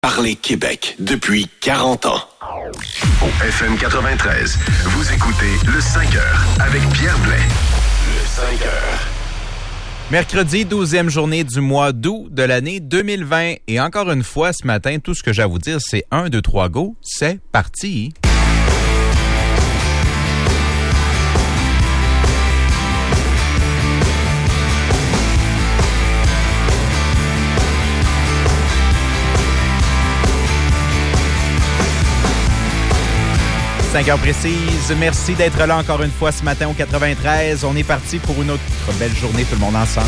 Parler Québec depuis 40 ans. Au FM 93, vous écoutez le 5 heures avec Pierre Blais. Le 5 heures. Mercredi, 12e journée du mois d'août de l'année 2020. Et encore une fois, ce matin, tout ce que j'ai à vous dire, c'est 1, 2, 3, go, c'est parti! « 5 heures précises. Merci d'être là encore une fois ce matin au 93. On est parti pour une autre belle journée, tout le monde ensemble.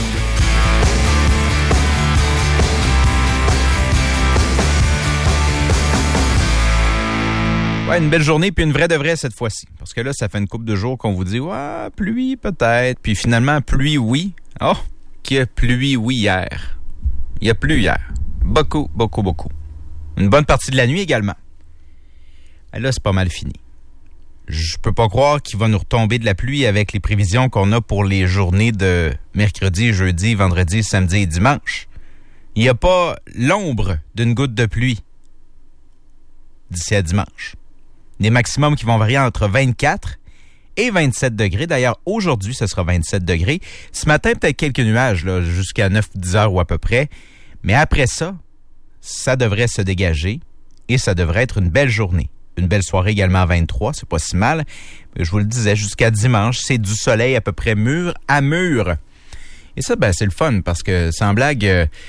Ouais, une belle journée, puis une vraie de vraie cette fois-ci. Parce que là, ça fait une couple de jours qu'on vous dit « Ouais, pluie peut-être. » Puis finalement, pluie oui. Oh, qu'il y a pluie oui hier. Il y a plu hier. Beaucoup, beaucoup, beaucoup. Une bonne partie de la nuit également. Et là, c'est pas mal fini. Je peux pas croire qu'il va nous retomber de la pluie avec les prévisions qu'on a pour les journées de mercredi, jeudi, vendredi, samedi et dimanche. Il n'y a pas l'ombre d'une goutte de pluie d'ici à dimanche. Des maximums qui vont varier entre 24 et 27 degrés. D'ailleurs, aujourd'hui, ce sera 27 degrés. Ce matin, peut-être quelques nuages, là, jusqu'à 9-10 heures ou à peu près. Mais après ça, ça devrait se dégager et ça devrait être une belle journée. Une belle soirée également à 23, c'est pas si mal. Je vous le disais, jusqu'à dimanche, c'est du soleil à peu près mur à mur. Et ça, ben c'est le fun parce que, sans blague,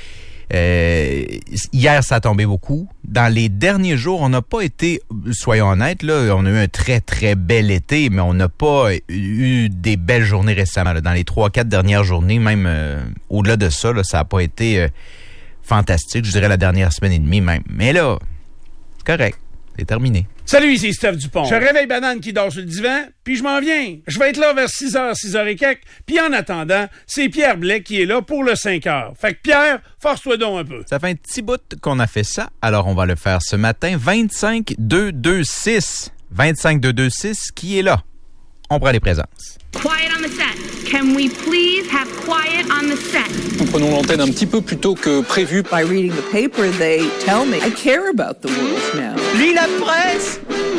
hier, ça a tombé beaucoup. Dans les derniers jours, on n'a pas été, soyons honnêtes, là, on a eu un très, très bel été, mais on n'a pas eu des belles journées récemment. Là. Dans les 3-4 dernières journées, même au-delà de ça, là, ça n'a pas été fantastique. Je dirais la dernière semaine et demie même. Mais là, c'est correct. C'est terminé. Salut, ici Steph Dupont. Je réveille Banane qui dort sur le divan, puis je m'en viens. Je vais être là vers 6h, 6h et quelques, puis en attendant, c'est Pierre Blais qui est là pour le 5 heures. Fait que Pierre, force-toi donc un peu. Ça fait un petit bout qu'on a fait ça, alors on va le faire ce matin. 25-2-2-6. 25-2-2-6, qui est là? On prend les présences. Quiet on the set. Can we please have quiet on the set? Nous prenons l'antenne un petit peu plus tôt que prévu. By reading the paper, they tell me I care about the world now. Lis la presse!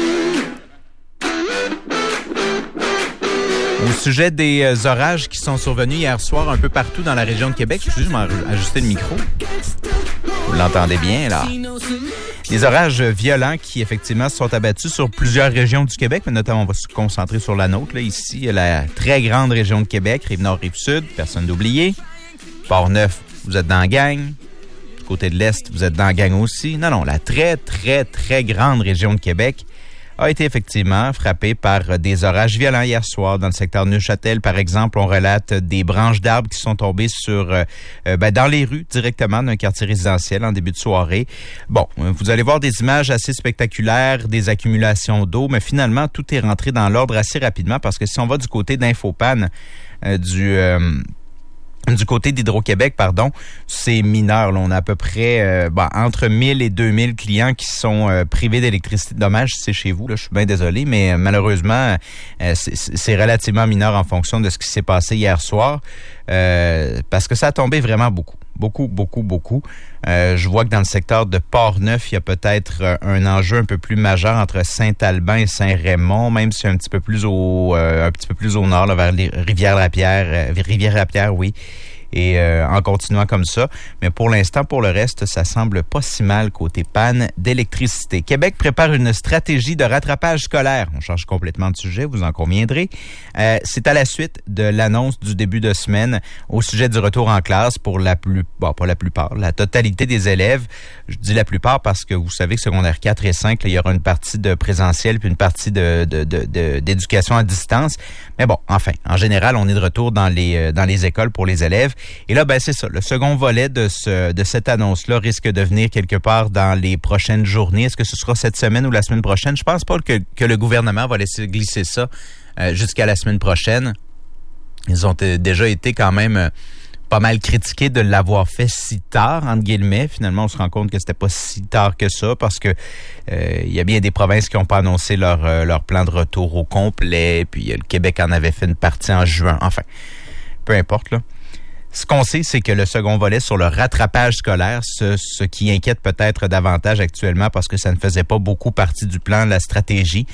Au sujet des orages qui sont survenus hier soir un peu partout dans la région de Québec, excusez-moi, je vais ajuster le micro. Vous l'entendez bien, là? Des orages violents qui, effectivement, se sont abattus sur plusieurs régions du Québec, mais notamment, on va se concentrer sur la nôtre. Là, ici, la très grande région de Québec, Rive-Nord, Rive-Sud, personne d'oublié. Port-Neuf, vous êtes dans la gang. Du côté de l'Est, vous êtes dans la gang aussi. Non, la très, très, très grande région de Québec a été effectivement frappée par des orages violents hier soir. Dans le secteur de Neuchâtel, par exemple, on relate des branches d'arbres qui sont tombées sur dans les rues directement d'un quartier résidentiel en début de soirée. Bon, vous allez voir des images assez spectaculaires, des accumulations d'eau, mais finalement, tout est rentré dans l'ordre assez rapidement parce que si on va du côté d'Infopan, du côté d'Hydro-Québec, c'est mineur. Là, on a à peu près entre 1000 et 2000 clients qui sont privés d'électricité. Dommage si c'est chez vous, là, je suis bien désolé, mais malheureusement, c'est relativement mineur en fonction de ce qui s'est passé hier soir, parce que ça a tombé vraiment beaucoup. Beaucoup. Je vois que dans le secteur de Port-Neuf, il y a peut-être un enjeu un peu plus majeur entre Saint-Albin et Saint-Raymond, même si un petit peu plus au nord, là, vers les Rivière-la-Pierre, oui. Et en continuant comme ça. Mais pour l'instant, pour le reste, ça semble pas si mal côté panne d'électricité. Québec prépare une stratégie de rattrapage scolaire. On change complètement de sujet, vous en conviendrez. C'est à la suite de l'annonce du début de semaine au sujet du retour en classe pour la totalité des élèves. Je dis la plupart parce que vous savez que secondaire 4 et 5, là, il y aura une partie de présentiel puis une partie d'éducation à distance. Mais bon, enfin, en général, on est de retour dans les écoles pour les élèves. Et là, c'est ça. Le second volet de cette annonce-là risque de venir quelque part dans les prochaines journées. Est-ce que ce sera cette semaine ou la semaine prochaine? Je pense pas que le gouvernement va laisser glisser ça jusqu'à la semaine prochaine. Ils ont déjà été quand même pas mal critiqués de l'avoir fait si tard, entre guillemets. Finalement, on se rend compte que c'était pas si tard que ça parce que il y a bien des provinces qui n'ont pas annoncé leur plan de retour au complet. Puis le Québec en avait fait une partie en juin. Enfin, peu importe, là. Ce qu'on sait, c'est que le second volet sur le rattrapage scolaire, ce qui inquiète peut-être davantage actuellement parce que ça ne faisait pas beaucoup partie du plan, la stratégie,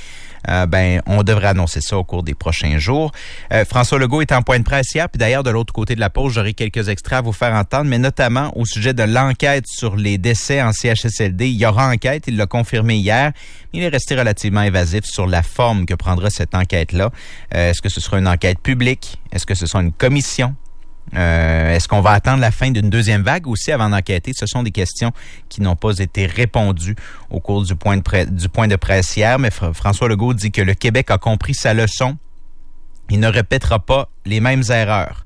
on devrait annoncer ça au cours des prochains jours. François Legault est en point de presse hier, puis d'ailleurs, de l'autre côté de la pause, j'aurai quelques extraits à vous faire entendre, mais notamment au sujet de l'enquête sur les décès en CHSLD. Il y aura enquête, il l'a confirmé hier. Il est resté relativement évasif sur la forme que prendra cette enquête-là. Est-ce que ce sera une enquête publique? Est-ce que ce sera une commission? Est-ce qu'on va attendre la fin d'une deuxième vague aussi avant d'enquêter? Ce sont des questions qui n'ont pas été répondues au cours du point de presse hier, mais François Legault dit que le Québec a compris sa leçon. Il ne répétera pas les mêmes erreurs.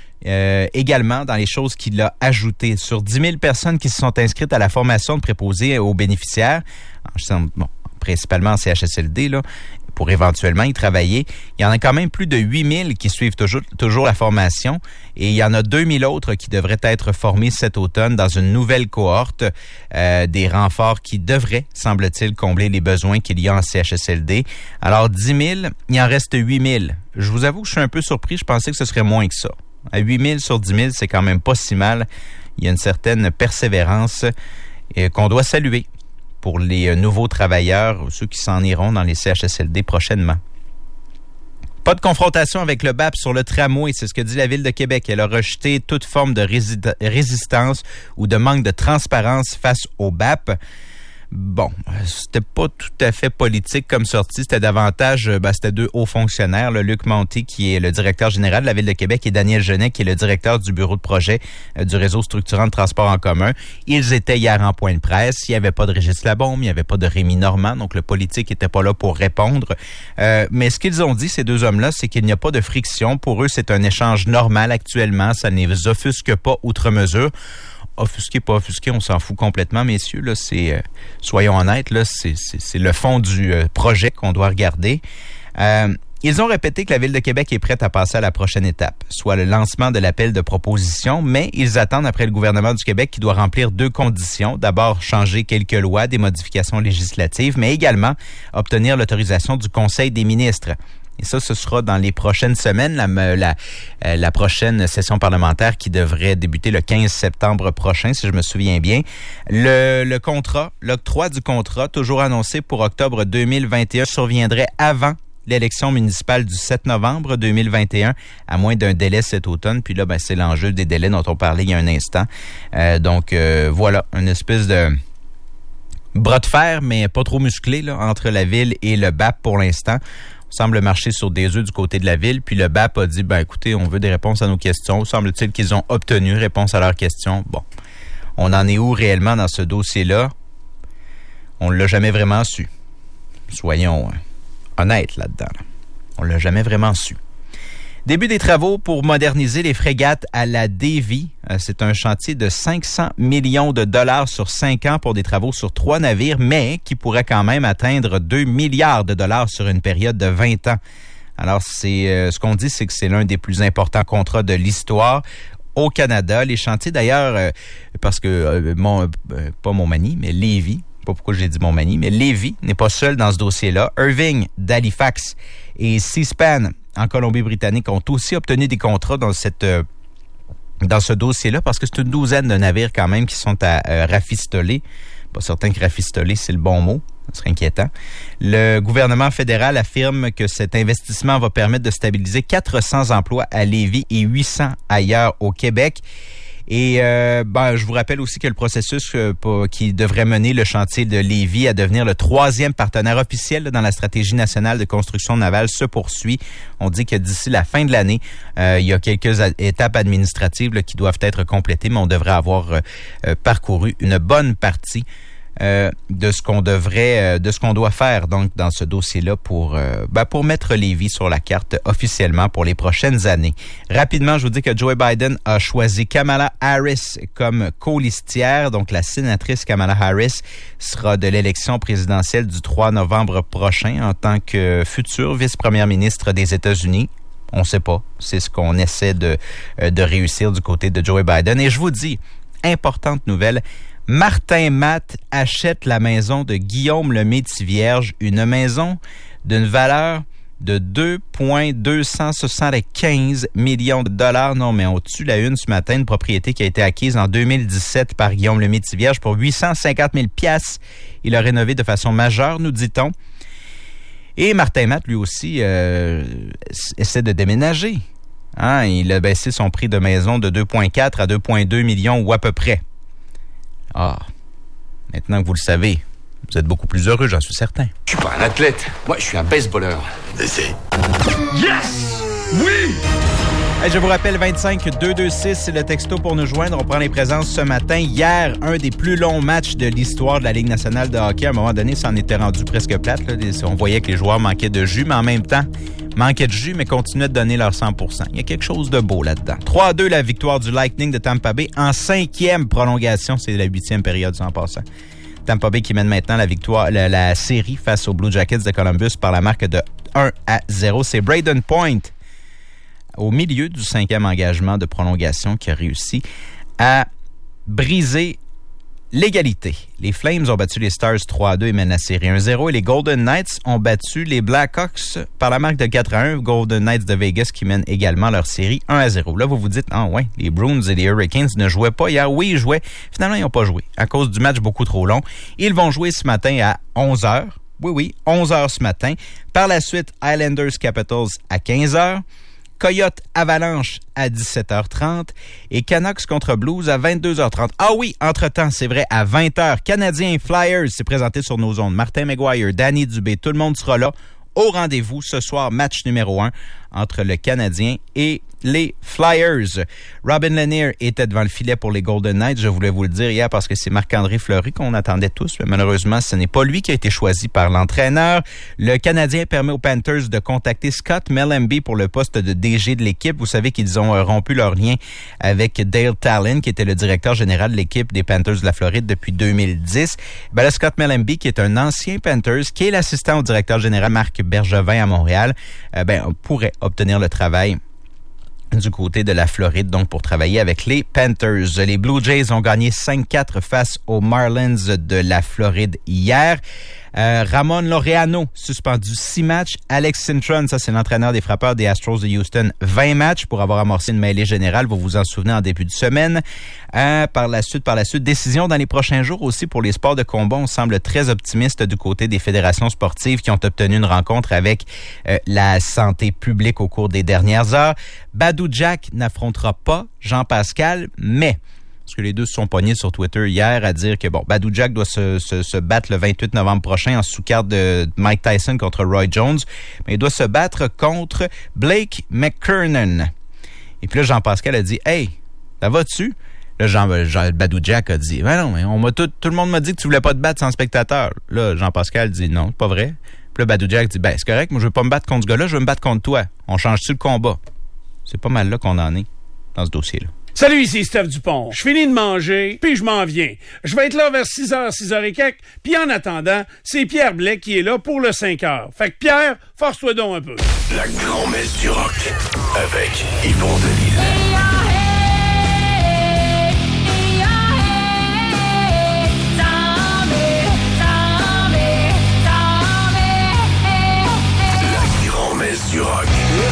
Également, dans les choses qu'il a ajoutées, sur 10 000 personnes qui se sont inscrites à la formation de préposés aux bénéficiaires, principalement en CHSLD, là, pour éventuellement y travailler. Il y en a quand même plus de 8 000 qui suivent toujours la formation et il y en a 2 000 autres qui devraient être formés cet automne dans une nouvelle cohorte, des renforts qui devraient, semble-t-il, combler les besoins qu'il y a en CHSLD. Alors, 10 000, il en reste 8 000. Je vous avoue que je suis un peu surpris. Je pensais que ce serait moins que ça. À 8 000 sur 10 000, c'est quand même pas si mal. Il y a une certaine persévérance qu'on doit saluer pour les nouveaux travailleurs, ceux qui s'en iront dans les CHSLD prochainement. Pas de confrontation avec le BAP sur le tramway, c'est ce que dit la Ville de Québec. Elle a rejeté toute forme de résistance ou de manque de transparence face au BAP. Bon, c'était pas tout à fait politique comme sortie. C'était davantage, c'était deux hauts fonctionnaires, le Luc Monté, qui est le directeur général de la Ville de Québec, et Daniel Genet, qui est le directeur du bureau de projet du réseau structurant de transport en commun. Ils étaient hier en point de presse. Il n'y avait pas de Régis Labaume, il n'y avait pas de Rémi Normand, donc le politique n'était pas là pour répondre. Mais ce qu'ils ont dit, ces deux hommes-là, c'est qu'il n'y a pas de friction. Pour eux, c'est un échange normal actuellement. Ça ne les offusque pas outre mesure. Offusqué, pas offusqué, on s'en fout complètement, messieurs. Là, soyons honnêtes, là, c'est le fond du projet qu'on doit regarder. Ils ont répété que la Ville de Québec est prête à passer à la prochaine étape, soit le lancement de l'appel de proposition, mais ils attendent après le gouvernement du Québec qui doit remplir deux conditions. D'abord, changer quelques lois, des modifications législatives, mais également obtenir l'autorisation du Conseil des ministres. Et ça, ce sera dans les prochaines semaines, la prochaine session parlementaire qui devrait débuter le 15 septembre prochain, si je me souviens bien. Le contrat, l'octroi du contrat, toujours annoncé pour octobre 2021, surviendrait avant l'élection municipale du 7 novembre 2021, à moins d'un délai cet automne. Puis là, c'est l'enjeu des délais dont on parlait il y a un instant. Donc, voilà, une espèce de bras de fer, mais pas trop musclé, là, entre la Ville et le BAP pour l'instant. Semble marcher sur des œufs du côté de la Ville. Puis le BAP a dit, écoutez, on veut des réponses à nos questions. Semble-t-il qu'ils ont obtenu réponse à leurs questions. Bon, on en est où réellement dans ce dossier-là? On ne l'a jamais vraiment su. Soyons honnêtes là-dedans. Là. On ne l'a jamais vraiment su. Début des travaux pour moderniser les frégates à la Davie. C'est un chantier de 500 millions de dollars sur 5 ans pour des travaux sur 3 navires, mais qui pourrait quand même atteindre 2 milliards de dollars sur une période de 20 ans. Alors, ce qu'on dit, c'est que c'est l'un des plus importants contrats de l'histoire au Canada. Les chantiers, d'ailleurs, parce que, pas Montmagny, mais Lévis, pas pourquoi j'ai dit Montmagny, mais Lévis n'est pas seul dans ce dossier-là. Irving d'Halifax et Seaspan en Colombie-Britannique ont aussi obtenu des contrats dans ce dossier-là, parce que c'est une douzaine de navires quand même qui sont à rafistoler. Pas certain que rafistoler, c'est le bon mot. Ce serait inquiétant. Le gouvernement fédéral affirme que cet investissement va permettre de stabiliser 400 emplois à Lévis et 800 ailleurs au Québec. Et je vous rappelle aussi que le processus qui devrait mener le chantier de Lévis à devenir le 3e partenaire officiel dans la stratégie nationale de construction navale se poursuit. On dit que d'ici la fin de l'année, il y a quelques étapes administratives qui doivent être complétées, mais on devrait avoir parcouru une bonne partie de ce qu'on doit faire donc dans ce dossier-là pour mettre Lévis sur la carte officiellement pour les prochaines années. Rapidement, je vous dis que Joe Biden a choisi Kamala Harris comme colistière. Donc, la sénatrice Kamala Harris sera de l'élection présidentielle du 3 novembre prochain en tant que future vice-première ministre des États-Unis. On ne sait pas. C'est ce qu'on essaie de réussir du côté de Joe Biden. Et je vous dis, importante nouvelle, Martin Matt achète la maison de Guillaume Lemay-Thivierge, une maison d'une valeur de 2,275 millions de dollars. Non, mais on tue la une ce matin, une propriété qui a été acquise en 2017 par Guillaume Lemaitre-Vierge pour 850 000 $. Il a rénové de façon majeure, nous dit-on. Et Martin Matt, lui aussi, essaie de déménager. Hein? Il a baissé son prix de maison de 2,4 à 2,2 millions ou à peu près. Ah, maintenant que vous le savez, vous êtes beaucoup plus heureux, j'en suis certain. Je suis pas un athlète. Moi, je suis un baseballeur. C'est... Yes! Oui! Hey, je vous rappelle, 25-226, c'est le texto pour nous joindre. On prend les présences ce matin. Hier, un des plus longs matchs de l'histoire de la Ligue nationale de hockey. À un moment donné, ça en était rendu presque plate. Là. On voyait que les joueurs manquaient de jus, mais en même temps, manquaient de jus, mais continuaient de donner leur 100%. Il y a quelque chose de beau là-dedans. 3-2, la victoire du Lightning de Tampa Bay en 5e prolongation. C'est la 8e période, en passant. Tampa Bay qui mène maintenant la série face aux Blue Jackets de Columbus par la marque de 1-0. C'est Braden Point, au milieu du 5e engagement de prolongation, qui a réussi à briser l'égalité. Les Flames ont battu les Stars 3-2 et mènent la série 1-0. Et les Golden Knights ont battu les Blackhawks par la marque de 4-1. Golden Knights de Vegas qui mènent également leur série 1-0. Là, vous vous dites, ah ouais, les Bruins et les Hurricanes ne jouaient pas hier. Oui, ils jouaient. Finalement, ils n'ont pas joué à cause du match beaucoup trop long. Ils vont jouer ce matin à 11h. Oui, 11h ce matin. Par la suite, Islanders Capitals à 15h. Coyote Avalanche à 17h30 et Canucks contre Blues à 22h30. Ah oui, entre-temps, c'est vrai, à 20h, Canadiens Flyers, c'est présenté sur nos ondes. Martin McGuire, Danny Dubé, tout le monde sera là au rendez-vous ce soir, match numéro 1 entre le Canadien et les Flyers. Robin Lanier était devant le filet pour les Golden Knights. Je voulais vous le dire hier parce que c'est Marc-André Fleury qu'on attendait tous, mais malheureusement, ce n'est pas lui qui a été choisi par l'entraîneur. Le Canadien permet aux Panthers de contacter Scott Mellanby pour le poste de DG de l'équipe. Vous savez qu'ils ont rompu leur lien avec Dale Tallon, qui était le directeur général de l'équipe des Panthers de la Floride depuis 2010. Ben là, Scott Mellanby, qui est un ancien Panthers, qui est l'assistant au directeur général Marc Bergevin à Montréal, pourrait obtenir le travail du côté de la Floride, donc pour travailler avec les Panthers. Les Blue Jays ont gagné 5-4 face aux Marlins de la Floride hier. Ramon Laureano, suspendu 6 matchs. Alex Cintron, ça c'est l'entraîneur des frappeurs des Astros de Houston, 20 matchs pour avoir amorcé une mêlée générale. Vous vous en souvenez en début de semaine. Par la suite, décision dans les prochains jours aussi pour les sports de combat. On semble très optimiste du côté des fédérations sportives qui ont obtenu une rencontre avec la santé publique au cours des dernières heures. Badou Jack n'affrontera pas Jean-Pascal, mais... parce que les deux se sont pognés sur Twitter hier à dire que Badou Jack doit se battre le 28 novembre prochain en sous-carte de Mike Tyson contre Roy Jones, mais il doit se battre contre Blake McKernan. Et puis là, Jean-Pascal a dit « Hey, ça va-tu? » Là, Badou Jack a dit « Ben non, mais tout le monde m'a dit que tu voulais pas te battre sans spectateur. » Là, Jean-Pascal dit « Non, c'est pas vrai. » Puis là, Badou Jack dit « Ben, c'est correct, moi je veux pas me battre contre ce gars-là, je veux me battre contre toi. On change-tu le combat? » C'est pas mal là qu'on en est dans ce dossier-là. Salut, ici Steph Dupont. Je finis de manger, puis je m'en viens. Je vais être là vers 6h, 6h et quelques, puis en attendant, c'est Pierre Blais qui est là pour le 5h. Fait que Pierre, force-toi donc un peu. La grand-messe du rock avec Yvon Delisle. La grand-messe du rock.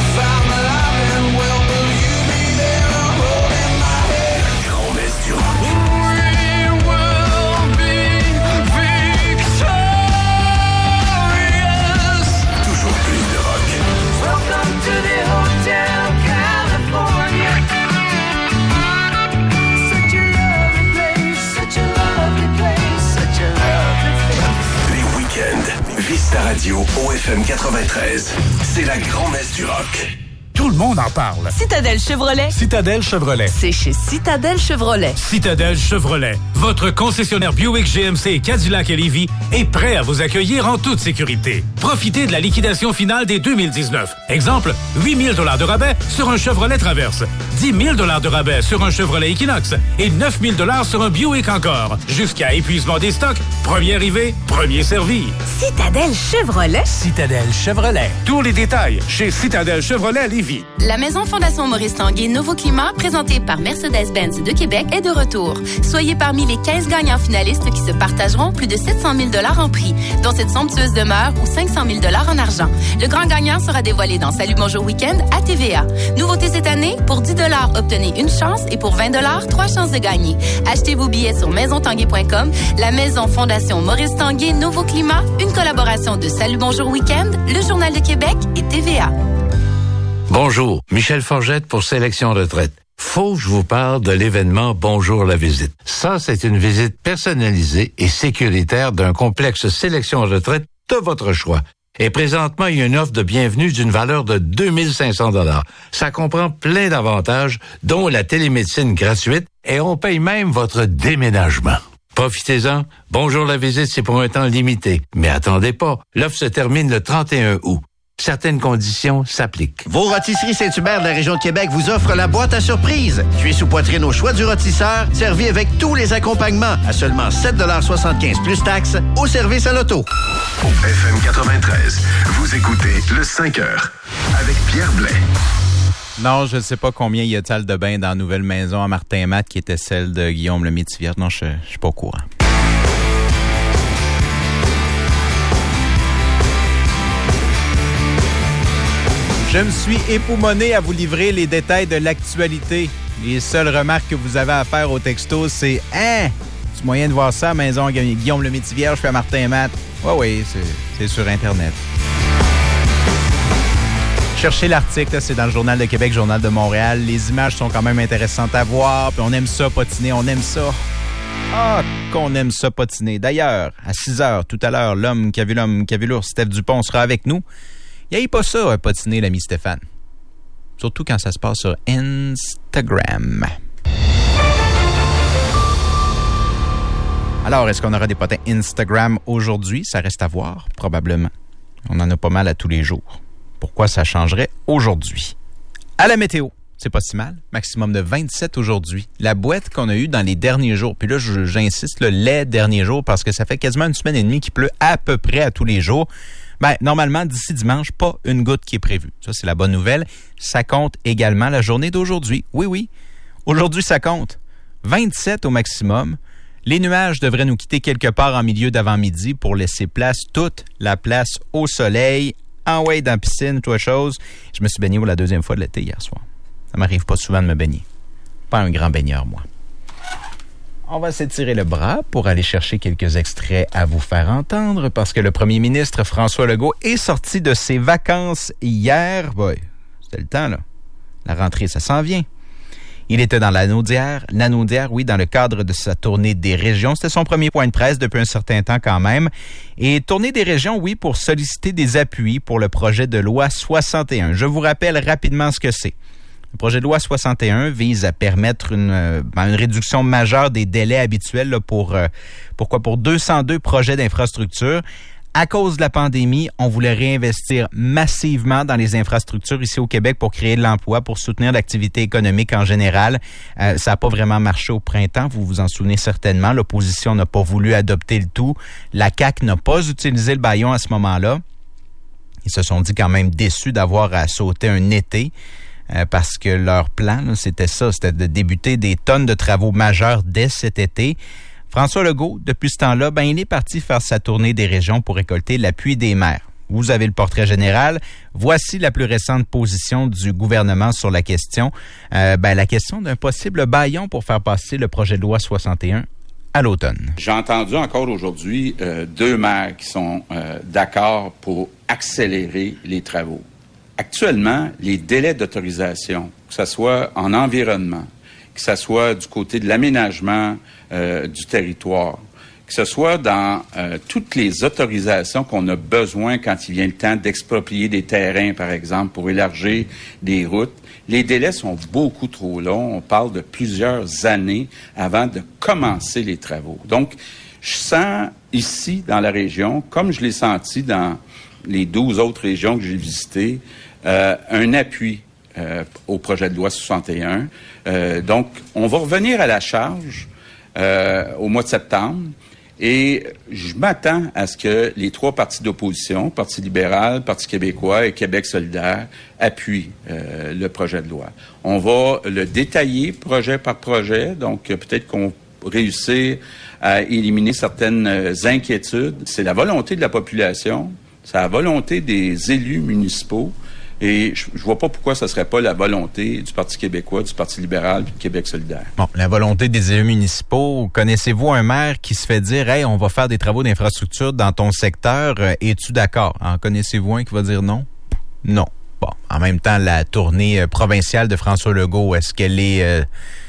Vista Radio OFM 93. C'est la grand-messe du rock. Tout le monde en parle. Citadel Chevrolet. Citadel Chevrolet. C'est chez Citadel Chevrolet. Citadel Chevrolet. Votre concessionnaire Buick, GMC et Cadillac à Lévis est prêt à vous accueillir en toute sécurité. Profitez de la liquidation finale des 2019. Exemple, 8 000 $ de rabais sur un Chevrolet Traverse, 10 000 $ de rabais sur un Chevrolet Equinox et 9 000 $ sur un Buick encore. Jusqu'à épuisement des stocks, premier arrivé, premier servi. Citadel Chevrolet. Citadel Chevrolet. Tous les détails chez Citadel Chevrolet à Lévis. Lévis. La Maison Fondation Maurice Tanguay Nouveau Climat, présentée par Mercedes-Benz de Québec, est de retour. Soyez parmi les 15 gagnants finalistes qui se partageront plus de 700 000 $ en prix, dont cette somptueuse demeure ou 500 000 $ en argent. Le grand gagnant sera dévoilé dans Salut Bonjour Week-end à TVA. Nouveauté cette année, pour 10 $, obtenez une chance et pour 20 $, 3 chances de gagner. Achetez vos billets sur maisontanguay.com. La Maison Fondation Maurice Tanguay Nouveau Climat, une collaboration de Salut Bonjour Week-end, le Journal de Québec et TVA. Bonjour, Michel Forgette pour Sélection Retraite. Faut que je vous parle de l'événement Bonjour la visite. Ça, c'est une visite personnalisée et sécuritaire d'un complexe Sélection Retraite de votre choix. Et présentement, il y a une offre de bienvenue d'une valeur de 2500 $. Ça comprend plein d'avantages, dont la télémédecine gratuite, et on paye même votre déménagement. Profitez-en. Bonjour la visite, c'est pour un temps limité. Mais attendez pas, l'offre se termine le 31 août. Certaines conditions s'appliquent. Vos rôtisseries Saint-Hubert de la région de Québec vous offrent la boîte à surprise. Cuit sous poitrine au choix du rôtisseur, servi avec tous les accompagnements à seulement 7,75 $ plus taxes, au service à l'auto. Au FM 93, vous écoutez le 5 heures avec Pierre Blais. Non, je ne sais pas combien il y a de salles de bain dans la nouvelle maison à Martin-Matt qui était celle de Guillaume le Métivier. Non, je suis pas au courant. Je me suis époumoné à vous livrer les détails de l'actualité. Les seules remarques que vous avez à faire au texto, c'est « Hein? C'est moyen de voir ça à la maison Guillaume le Métivier, je fais à Martin-Matt. » Oui, c'est sur Internet. Cherchez l'article, là, c'est dans le Journal de Québec, Journal de Montréal. Les images sont quand même intéressantes à voir, puis on aime ça patiner, on aime ça. Ah, qu'on aime ça patiner. D'ailleurs, à 6 heures, tout à l'heure, l'homme qui a vu l'ours, Steph Dupont, sera avec nous. Il n'y a pas ça, patiner, l'ami Stéphane. Surtout quand ça se passe sur Instagram. Alors, est-ce qu'on aura des potins Instagram aujourd'hui? Ça reste à voir, probablement. On en a pas mal à tous les jours. Pourquoi ça changerait aujourd'hui? À la météo, c'est pas si mal. Maximum de 27 aujourd'hui. La boîte qu'on a eue dans les derniers jours, puis là, j'insiste, les derniers jours, parce que ça fait quasiment une semaine et demie qu'il pleut à peu près à tous les jours. Ben, normalement, d'ici dimanche, pas une goutte qui est prévue. Ça, c'est la bonne nouvelle. Ça compte également la journée d'aujourd'hui. Oui. Aujourd'hui, ça compte. 27 au maximum. Les nuages devraient nous quitter quelque part en milieu d'avant-midi pour laisser toute la place au soleil. En way dans la piscine, toute chose. Je me suis baigné pour la deuxième fois de l'été hier soir. Ça m'arrive pas souvent de me baigner. Pas un grand baigneur, moi. On va s'étirer le bras pour aller chercher quelques extraits à vous faire entendre parce que le premier ministre François Legault est sorti de ses vacances hier. Boy, c'était le temps, là. La rentrée, ça s'en vient. Il était dans l'Anaudière, oui, dans le cadre de sa tournée des régions. C'était son premier point de presse depuis un certain temps quand même. Et tournée des régions, oui, pour solliciter des appuis pour le projet de loi 61. Je vous rappelle rapidement ce que c'est. Le projet de loi 61 vise à permettre une réduction majeure des délais habituels là, pour 202 projets d'infrastructure. À cause de la pandémie, on voulait réinvestir massivement dans les infrastructures ici au Québec pour créer de l'emploi, pour soutenir l'activité économique en général. Ça n'a pas vraiment marché au printemps, vous vous en souvenez certainement. L'opposition n'a pas voulu adopter le tout. La CAQ n'a pas utilisé le bâillon à ce moment-là. Ils se sont dit quand même déçus d'avoir à sauter un été. Parce que leur plan, là, c'était de débuter des tonnes de travaux majeurs dès cet été. François Legault, depuis ce temps-là, il est parti faire sa tournée des régions pour récolter l'appui des maires. Vous avez le portrait général. Voici la plus récente position du gouvernement sur la question. La question d'un possible bâillon pour faire passer le projet de loi 61 à l'automne. J'ai entendu encore aujourd'hui 2 maires qui sont d'accord pour accélérer les travaux. Actuellement, les délais d'autorisation, que ce soit en environnement, que ce soit du côté de l'aménagement du territoire, que ce soit dans toutes les autorisations qu'on a besoin quand il vient le temps d'exproprier des terrains, par exemple, pour élargir des routes, les délais sont beaucoup trop longs. On parle de plusieurs années avant de commencer les travaux. Donc, je sens ici, dans la région, comme je l'ai senti dans les 12 autres régions que j'ai visitées, un appui au projet de loi 61. Donc, on va revenir à la charge au mois de septembre Et je m'attends à ce que les 3 partis d'opposition, Parti libéral, Parti québécois et Québec solidaire, appuient le projet de loi. On va le détailler projet par projet, donc peut-être qu'on réussir à éliminer certaines inquiétudes. C'est la volonté de la population, c'est la volonté des élus municipaux. Et je vois pas pourquoi ce serait pas la volonté du Parti québécois, du Parti libéral et du Québec solidaire. Bon, la volonté des élus municipaux. Connaissez-vous un maire qui se fait dire « Hey, on va faire des travaux d'infrastructure dans ton secteur, es-tu d'accord? » En connaissez-vous un qui va dire non? Non. Bon, en même temps, la tournée provinciale de François Legault, est-ce qu'elle est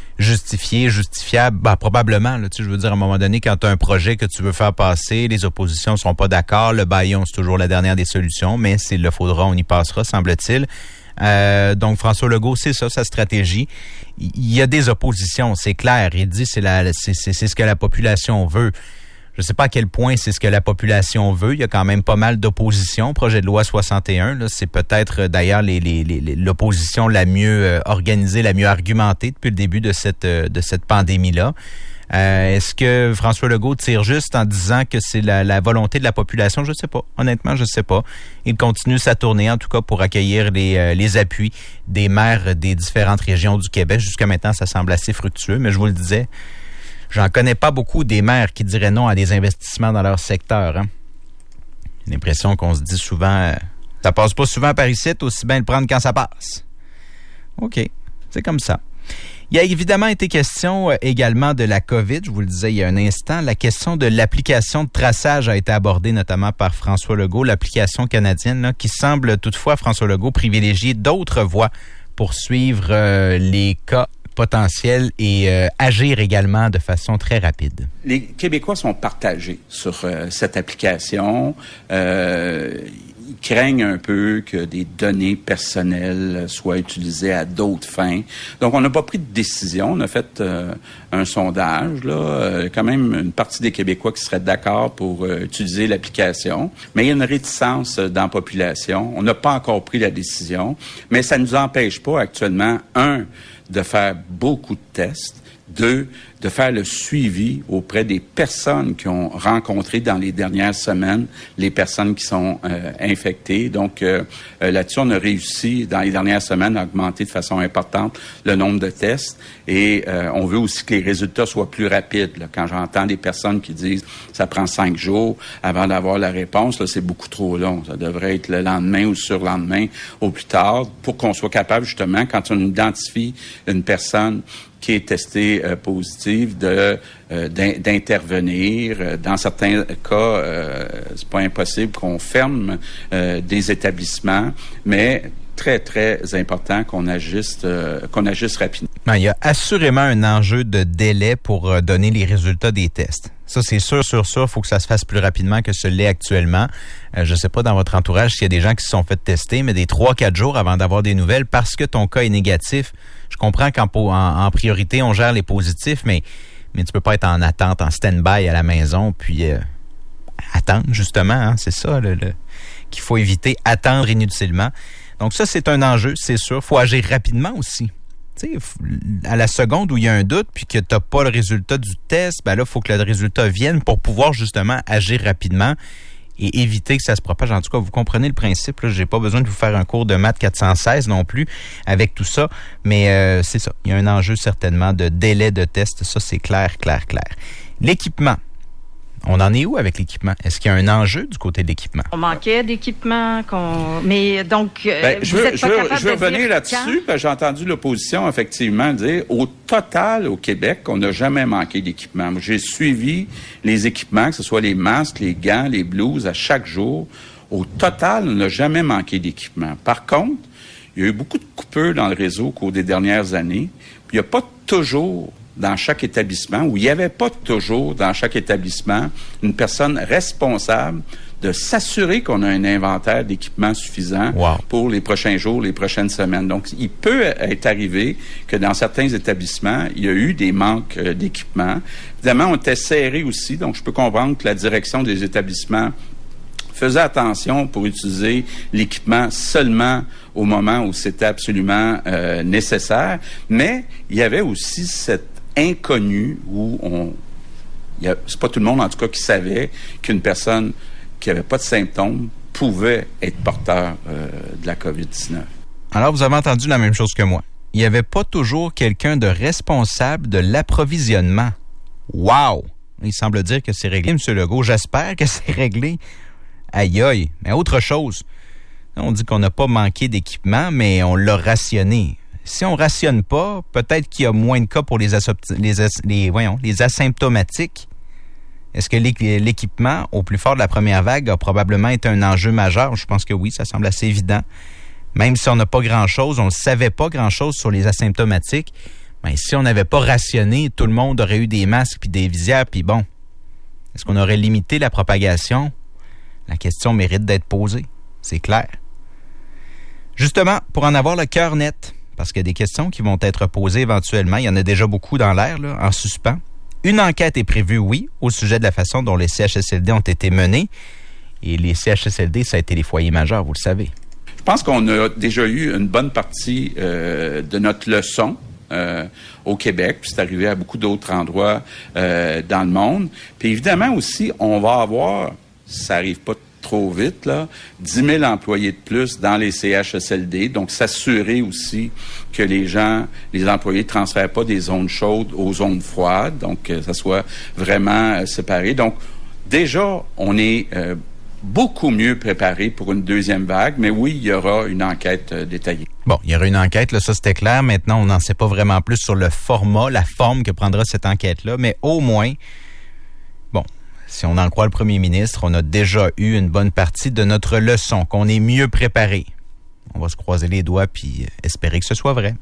justifiable? Ben, probablement. Là, je veux dire, à un moment donné, quand tu as un projet que tu veux faire passer, les oppositions sont pas d'accord. Le bâillon, c'est toujours la dernière des solutions, mais s'il le faudra, on y passera, semble-t-il. Donc, François Legault, c'est ça, sa stratégie. Il y a des oppositions, c'est clair. Il dit c'est ce que la population veut. Je ne sais pas à quel point c'est ce que la population veut. Il y a quand même pas mal d'opposition. Projet de loi 61, là, c'est peut-être d'ailleurs l'opposition la mieux organisée, la mieux argumentée depuis le début de cette pandémie-là. Est-ce que François Legault tire juste en disant que c'est la volonté de la population? Je ne sais pas. Honnêtement, je ne sais pas. Il continue sa tournée, en tout cas, pour accueillir les appuis des maires des différentes régions du Québec. Jusqu'à maintenant, ça semble assez fructueux, mais je vous le disais, j'en connais pas beaucoup des maires qui diraient non à des investissements dans leur secteur. Hein? J'ai l'impression qu'on se dit souvent, ça passe pas souvent par ici, aussi bien le prendre quand ça passe. OK, c'est comme ça. Il y a évidemment été question également de la COVID, je vous le disais il y a un instant. La question de l'application de traçage a été abordée notamment par François Legault, l'application canadienne, là, qui semble toutefois, François Legault, privilégier d'autres voies pour suivre les cas potentiel et agir également de façon très rapide. Les Québécois sont partagés sur cette application. Ils craignent un peu que des données personnelles soient utilisées à d'autres fins. Donc, on n'a pas pris de décision. On a fait un sondage. Là, quand même une partie des Québécois qui seraient d'accord pour utiliser l'application. Mais il y a une réticence dans la population. On n'a pas encore pris la décision. Mais ça ne nous empêche pas actuellement, de faire beaucoup de tests, 2, de faire le suivi auprès des personnes qui ont rencontré dans les dernières semaines les personnes qui sont infectées. Donc, là-dessus, on a réussi, dans les dernières semaines, à augmenter de façon importante le nombre de tests. Et on veut aussi que les résultats soient plus rapides. Là. Quand j'entends des personnes qui disent « ça prend 5 jours avant d'avoir la réponse », là, c'est beaucoup trop long. Ça devrait être le lendemain ou surlendemain au plus tard pour qu'on soit capable, justement, quand on identifie une personne qui est testée positive, d'intervenir. Dans certains cas, c'est pas impossible qu'on ferme des établissements, mais très, très important qu'on agisse rapidement. Il y a assurément un enjeu de délai pour donner les résultats des tests. Ça, c'est sûr, sur ça, il faut que ça se fasse plus rapidement que ce l'est actuellement. Je ne sais pas dans votre entourage s'il y a des gens qui se sont fait tester, mais des 3-4 jours avant d'avoir des nouvelles parce que ton cas est négatif. Je comprends qu'en priorité, on gère les positifs, mais tu peux pas être en attente, en stand-by à la maison, puis attendre, justement. Hein, c'est ça qu'il faut éviter, attendre inutilement. Donc ça, c'est un enjeu, c'est sûr. Il faut agir rapidement aussi. Tu sais, à la seconde où il y a un doute puis que tu n'as pas le résultat du test, ben là, il faut que le résultat vienne pour pouvoir justement agir rapidement et éviter que ça se propage. En tout cas, vous comprenez le principe. Je n'ai pas besoin de vous faire un cours de maths 416 non plus avec tout ça, mais c'est ça. Il y a un enjeu certainement de délai de test. Ça, c'est clair. L'équipement. On en est où avec l'équipement? Est-ce qu'il y a un enjeu du côté de l'équipement? On manquait d'équipement, mais donc, je veux revenir là-dessus. J'ai entendu l'opposition, effectivement, dire au total, au Québec, on n'a jamais manqué d'équipement. J'ai suivi les équipements, que ce soit les masques, les gants, les blouses, à chaque jour. Au total, on n'a jamais manqué d'équipement. Par contre, il y a eu beaucoup de coupures dans le réseau au cours des dernières années. Puis il n'y a pas toujours dans chaque établissement, où il n'y avait pas toujours dans chaque établissement une personne responsable de s'assurer qu'on a un inventaire d'équipements suffisant pour les prochains jours, les prochaines semaines. Donc, il peut être arrivé que dans certains établissements, il y a eu des manques d'équipements. Évidemment, on était serré aussi, donc je peux comprendre que la direction des établissements faisait attention pour utiliser l'équipement seulement au moment où c'était absolument nécessaire, mais il y avait aussi cette inconnu où c'est pas tout le monde, en tout cas, qui savait qu'une personne qui avait pas de symptômes pouvait être porteur de la COVID-19. Alors, vous avez entendu la même chose que moi. Il n'y avait pas toujours quelqu'un de responsable de l'approvisionnement. Wow! Il semble dire que c'est réglé, M. Legault. J'espère que c'est réglé. Aïe aïe. Mais autre chose. On dit qu'on n'a pas manqué d'équipement, mais on l'a rationné. Si on rationne pas, peut-être qu'il y a moins de cas pour les asymptomatiques. Est-ce que l'équipement, au plus fort de la première vague, a probablement été un enjeu majeur? Je pense que oui, ça semble assez évident. Même si on n'a pas grand-chose, on ne savait pas grand-chose sur les asymptomatiques, ben, si on n'avait pas rationné, tout le monde aurait eu des masques puis des visières, puis bon. Est-ce qu'on aurait limité la propagation? La question mérite d'être posée. C'est clair. Justement, pour en avoir le cœur net, parce qu'il y a des questions qui vont être posées éventuellement, il y en a déjà beaucoup dans l'air, là, en suspens. Une enquête est prévue, oui, au sujet de la façon dont les CHSLD ont été menés. Et les CHSLD, ça a été les foyers majeurs, vous le savez. Je pense qu'on a déjà eu une bonne partie de notre leçon au Québec, puis c'est arrivé à beaucoup d'autres endroits dans le monde. Puis évidemment aussi, on va avoir, ça arrive pas trop vite, là, 10 000 employés de plus dans les CHSLD. Donc, s'assurer aussi que les employés ne transfèrent pas des zones chaudes aux zones froides. Donc, que ça soit vraiment séparé. Donc, déjà, on est beaucoup mieux préparé pour une deuxième vague. Mais oui, il y aura une enquête détaillée. Bon, il y aura une enquête, là, ça c'était clair. Maintenant, on n'en sait pas vraiment plus sur le format, la forme que prendra cette enquête-là. Mais au moins, bon, si on en croit le premier ministre, on a déjà eu une bonne partie de notre leçon, qu'on est mieux préparé. On va se croiser les doigts puis espérer que ce soit vrai.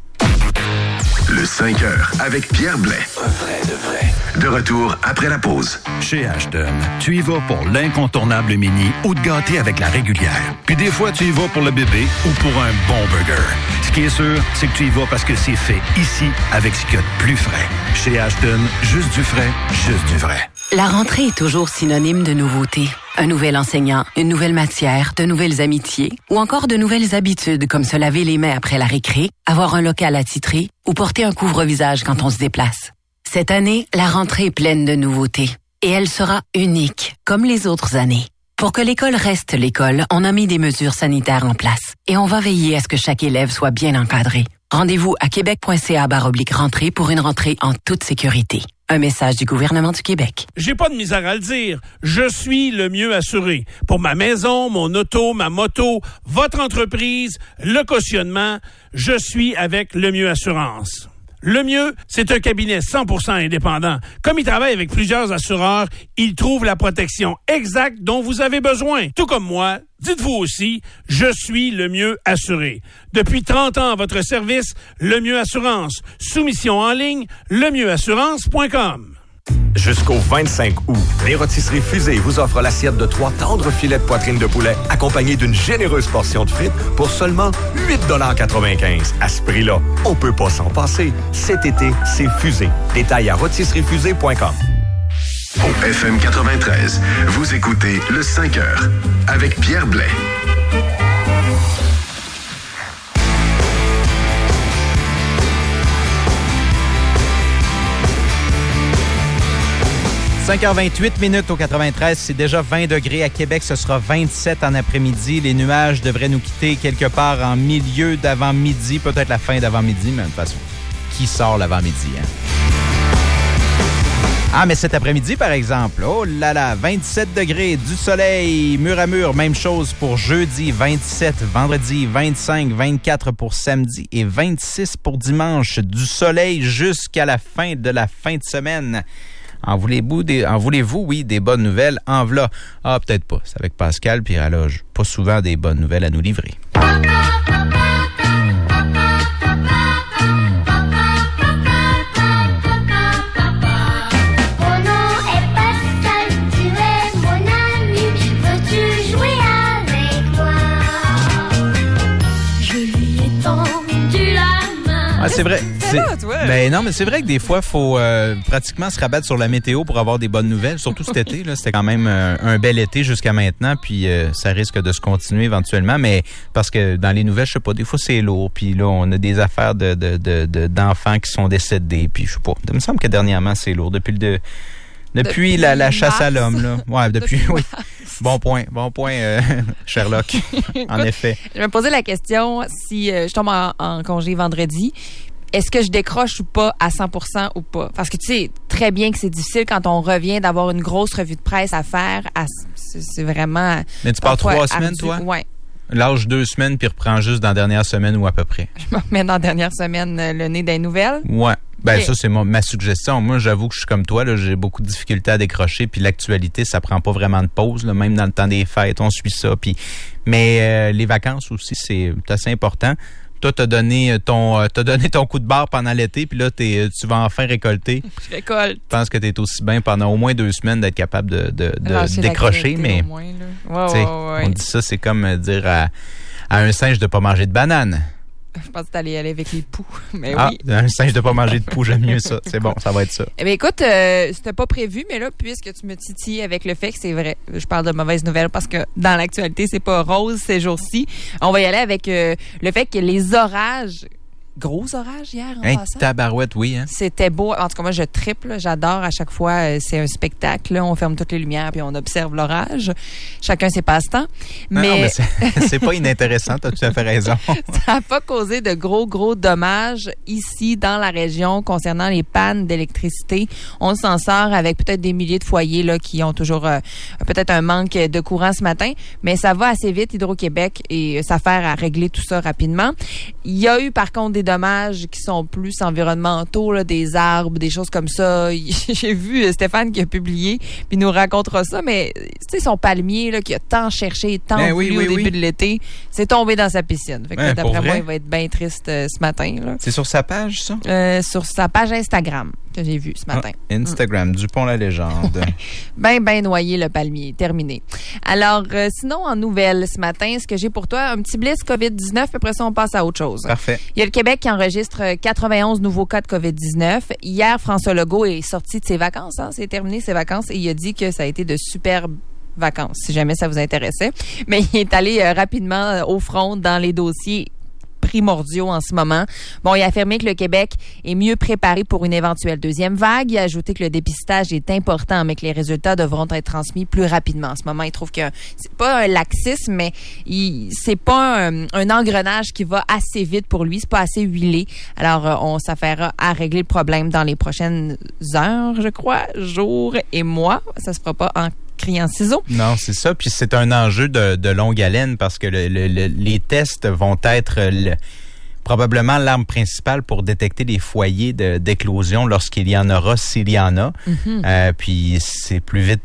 Le 5 heures avec Pierre Blais. Un vrai de vrai. De retour après la pause. Chez Ashton, tu y vas pour l'incontournable mini ou de gâter avec la régulière. Puis des fois, tu y vas pour le bébé ou pour un bon burger. Ce qui est sûr, c'est que tu y vas parce que c'est fait ici avec ce qu'il y a de plus frais. Chez Ashton, juste du frais, juste du vrai. La rentrée est toujours synonyme de nouveauté. Un nouvel enseignant, une nouvelle matière, de nouvelles amitiés ou encore de nouvelles habitudes comme se laver les mains après la récré, avoir un local attitré ou porter un couvre-visage quand on se déplace. Cette année, la rentrée est pleine de nouveautés et elle sera unique comme les autres années. Pour que l'école reste l'école, on a mis des mesures sanitaires en place et on va veiller à ce que chaque élève soit bien encadré. Rendez-vous à québec.ca/rentrée pour une rentrée en toute sécurité. Un message du gouvernement du Québec. J'ai pas de misère à le dire. Je suis le mieux assuré. Pour ma maison, mon auto, ma moto, votre entreprise, le cautionnement, je suis avec Le Mieux Assurance. Le Mieux, c'est un cabinet 100% indépendant. Comme il travaille avec plusieurs assureurs, il trouve la protection exacte dont vous avez besoin. Tout comme moi, dites-vous aussi, je suis le mieux assuré. Depuis 30 ans à votre service, Le Mieux Assurance. Soumission en ligne, lemieuxassurance.com. Jusqu'au 25 août, les Rôtisseries Fusées vous offrent l'assiette de 3 tendres filets de poitrine de poulet accompagnés d'une généreuse portion de frites pour seulement 8,95 $. À ce prix-là, on peut pas s'en passer. Cet été, c'est Fusée. Détails à rôtisseriesfusées.com. Au FM 93, vous écoutez le 5 heures avec Pierre Blais. « 5h28 au 93, c'est déjà 20 degrés à Québec, ce sera 27 en après-midi. Les nuages devraient nous quitter quelque part en milieu d'avant-midi, peut-être la fin d'avant-midi, mais de toute façon, qui sort l'avant-midi, hein? Ah, mais cet après-midi, par exemple, oh là là, 27 degrés, du soleil, mur à mur, même chose pour jeudi, 27, vendredi, 25, 24 pour samedi et 26 pour dimanche, du soleil jusqu'à la fin de semaine. En voulez-vous, oui, des bonnes nouvelles? En v'là. Ah, peut-être pas. C'est avec Pascal, puis elle a pas souvent des bonnes nouvelles à nous livrer. Ah, c'est vrai. Ben non, mais c'est vrai que des fois, il faut pratiquement se rabattre sur la météo pour avoir des bonnes nouvelles, surtout cet été. Là, c'était quand même un bel été jusqu'à maintenant, puis ça risque de se continuer éventuellement, mais parce que dans les nouvelles, je sais pas, des fois c'est lourd, puis là, on a des affaires d'enfants qui sont décédés, puis je sais pas. Il me semble que dernièrement, c'est lourd. Depuis Depuis la chasse à l'homme, là. Ouais, depuis oui. Bon point, Sherlock. En effet. Je me posais la question, si je tombe en congé vendredi, est-ce que je décroche ou pas à 100% ou pas? Parce que tu sais très bien que c'est difficile quand on revient d'avoir une grosse revue de presse à faire. C'est vraiment... Mais tu pars 3 semaines, toi? Oui. Lâche 2 semaines puis reprends juste dans la dernière semaine ou à peu près. Je me remets dans la dernière semaine le nez des nouvelles. Ouais. Ben okay. Ça, c'est ma suggestion. Moi, j'avoue que je suis comme toi, là, j'ai beaucoup de difficultés à décrocher, puis l'actualité, ça prend pas vraiment de pause, là, même dans le temps des fêtes, on suit ça. Mais les vacances aussi, c'est assez important. Toi, t'as donné ton coup de barre pendant l'été, puis là, tu vas enfin récolter. Je récolte. Je pense que tu es aussi bien pendant au moins 2 semaines d'être capable de décrocher, mais moins, ouais. On dit ça, c'est comme dire à un singe de pas manger de banane. Je pense que t'allais y aller avec les poux. Mais oui. Un singe de pas manger de poux, j'aime mieux ça. C'est bon, ça va être ça. Eh bien, écoute, c'était pas prévu, mais là, puisque tu me titilles avec le fait que c'est vrai, je parle de mauvaises nouvelles parce que dans l'actualité, c'est pas rose ces jours-ci. On va y aller avec le fait que les orages, gros orages hier en passant. Tabarouette, oui. Hein? C'était beau. En tout cas, moi, je triple. J'adore à chaque fois. C'est un spectacle. Là. On ferme toutes les lumières puis on observe l'orage. Chacun ses passe-temps. Mais c'est pas inintéressant. T'as tout à fait raison. Ça n'a pas causé de gros dommages ici dans la région concernant les pannes d'électricité. On s'en sort avec peut-être des milliers de foyers là, qui ont toujours peut-être un manque de courant ce matin. Mais ça va assez vite, Hydro-Québec, et s'affaire à régler tout ça rapidement. Il y a eu, par contre, des dommages qui sont plus environnementaux, là, des arbres, des choses comme ça. J'ai vu Stéphane qui a publié, puis il nous racontera ça, mais tu sais, son palmier là, qui a tant cherché, tant voulu au début de l'été, c'est tombé dans sa piscine. Fait que d'après moi, il va être bien triste ce matin. Là. C'est sur sa page, ça? Sur sa page Instagram que j'ai vu ce matin. Instagram, Dupont la légende. Ben noyé le palmier, terminé. Alors, sinon, en nouvelles ce matin, ce que j'ai pour toi, un petit bliss COVID-19, puis après ça, on passe à autre chose. Parfait. Il y a le Québec qui enregistre 91 nouveaux cas de COVID-19. Hier, François Legault est sorti de ses vacances. C'est terminé ses vacances et il a dit que ça a été de superbes vacances, si jamais ça vous intéressait. Mais il est allé rapidement au front dans les dossiers primordiaux en ce moment. Bon, il a affirmé que le Québec est mieux préparé pour une éventuelle deuxième vague. Il a ajouté que le dépistage est important, mais que les résultats devront être transmis plus rapidement. En ce moment, il trouve que c'est pas un laxisme, mais c'est pas un engrenage qui va assez vite pour lui. C'est pas assez huilé. Alors, on s'affairera à régler le problème dans les prochaines heures, je crois, jours et mois. Ça se fera pas en criant ciseaux. Non, c'est ça. Puis c'est un enjeu de longue haleine parce que les tests vont être probablement l'arme principale pour détecter les foyers d'éclosion lorsqu'il y en aura, s'il y en a. Mm-hmm. Puis c'est plus vite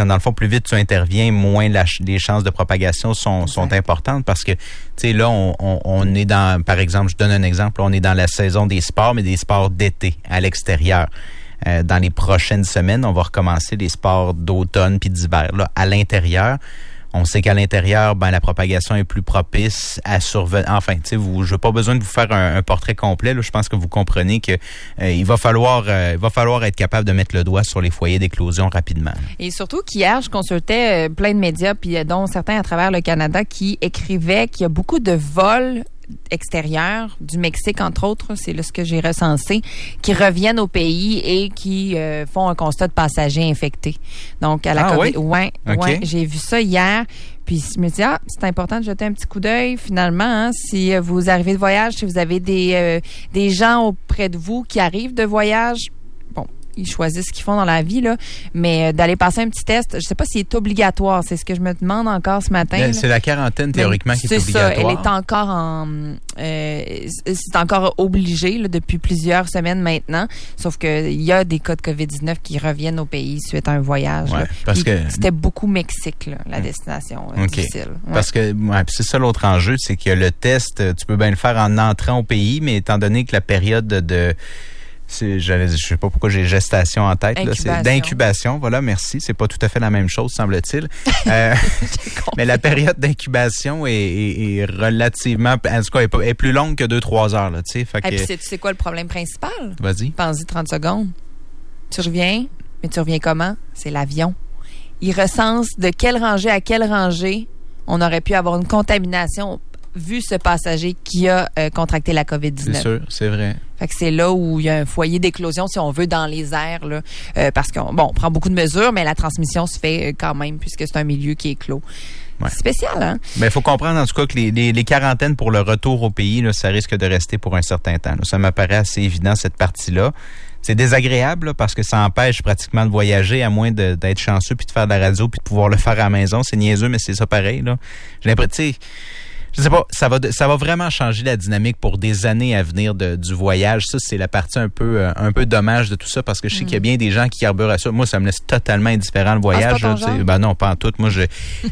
tu interviens, moins les chances de propagation sont importantes parce que, tu sais, là, on est dans, par exemple, je donne un exemple, on est dans la saison des sports, mais des sports d'été à l'extérieur. Dans les prochaines semaines, on va recommencer les sports d'automne puis d'hiver. Là, à l'intérieur, on sait qu'à l'intérieur, la propagation est plus propice à survenir. Enfin, tu sais, je n'ai pas besoin de vous faire un portrait complet. Là, je pense que vous comprenez que il va falloir être capable de mettre le doigt sur les foyers d'éclosion rapidement. Et surtout qu'hier, je consultais plein de médias, puis dont certains à travers le Canada, qui écrivaient qu'il y a beaucoup de vols extérieurs du Mexique, entre autres, c'est là ce que j'ai recensé, qui reviennent au pays et qui font un constat de passagers infectés. Donc, à la COVID. Oui? Ouais, j'ai vu ça hier. Puis, je me dis, c'est important de jeter un petit coup d'œil, finalement, si vous arrivez de voyage, si vous avez des gens auprès de vous qui arrivent de voyage, bon, ils choisissent ce qu'ils font dans la vie, là, mais d'aller passer un petit test, je sais pas s'il est obligatoire, c'est ce que je me demande encore ce matin. C'est la quarantaine, théoriquement, qui est obligatoire. C'est ça, elle est encore c'est encore obligé là, depuis plusieurs semaines maintenant, sauf qu'il y a des cas de COVID-19 qui reviennent au pays suite à un voyage. Ouais, parce que c'était beaucoup Mexique, là, la destination difficile. Ouais. Parce que c'est ça l'autre enjeu, c'est que le test, tu peux bien le faire en entrant au pays, mais étant donné que la période je sais pas pourquoi j'ai gestation en tête. Là, c'est d'incubation. Voilà, merci. C'est pas tout à fait la même chose, semble-t-il. Mais la période d'incubation est relativement, en tout cas, est plus longue que 2-3 heures. Là, tu sais quoi le problème principal? Vas-y. Pense-y 30 secondes. Tu reviens, mais tu reviens comment? C'est l'avion. Il recense de quelle rangée à quelle rangée on aurait pu avoir une contamination vu ce passager qui a contracté la COVID-19. C'est sûr, c'est vrai. Fait que c'est là où il y a un foyer d'éclosion, si on veut, dans les airs, là. Parce qu'on prend beaucoup de mesures, mais la transmission se fait quand même, puisque c'est un milieu qui est clos. Ouais. C'est spécial, hein? Ben, il faut comprendre, en tout cas, que les quarantaines pour le retour au pays, là, ça risque de rester pour un certain temps. Là. Ça m'apparaît assez évident, cette partie-là. C'est désagréable, là, parce que ça empêche pratiquement de voyager, à moins d'être chanceux, puis de faire de la radio, puis de pouvoir le faire à la maison. C'est niaiseux, mais c'est ça pareil, là. J'ai l'impression, tu sais, je sais pas, ça va vraiment changer la dynamique pour des années à venir du voyage. Ça, c'est la partie un peu dommage de tout ça, parce que je sais qu'il y a bien des gens qui carburent à ça. Moi, ça me laisse totalement indifférent, le voyage. C'est pas ton genre? Ben non, pas en tout. Moi, je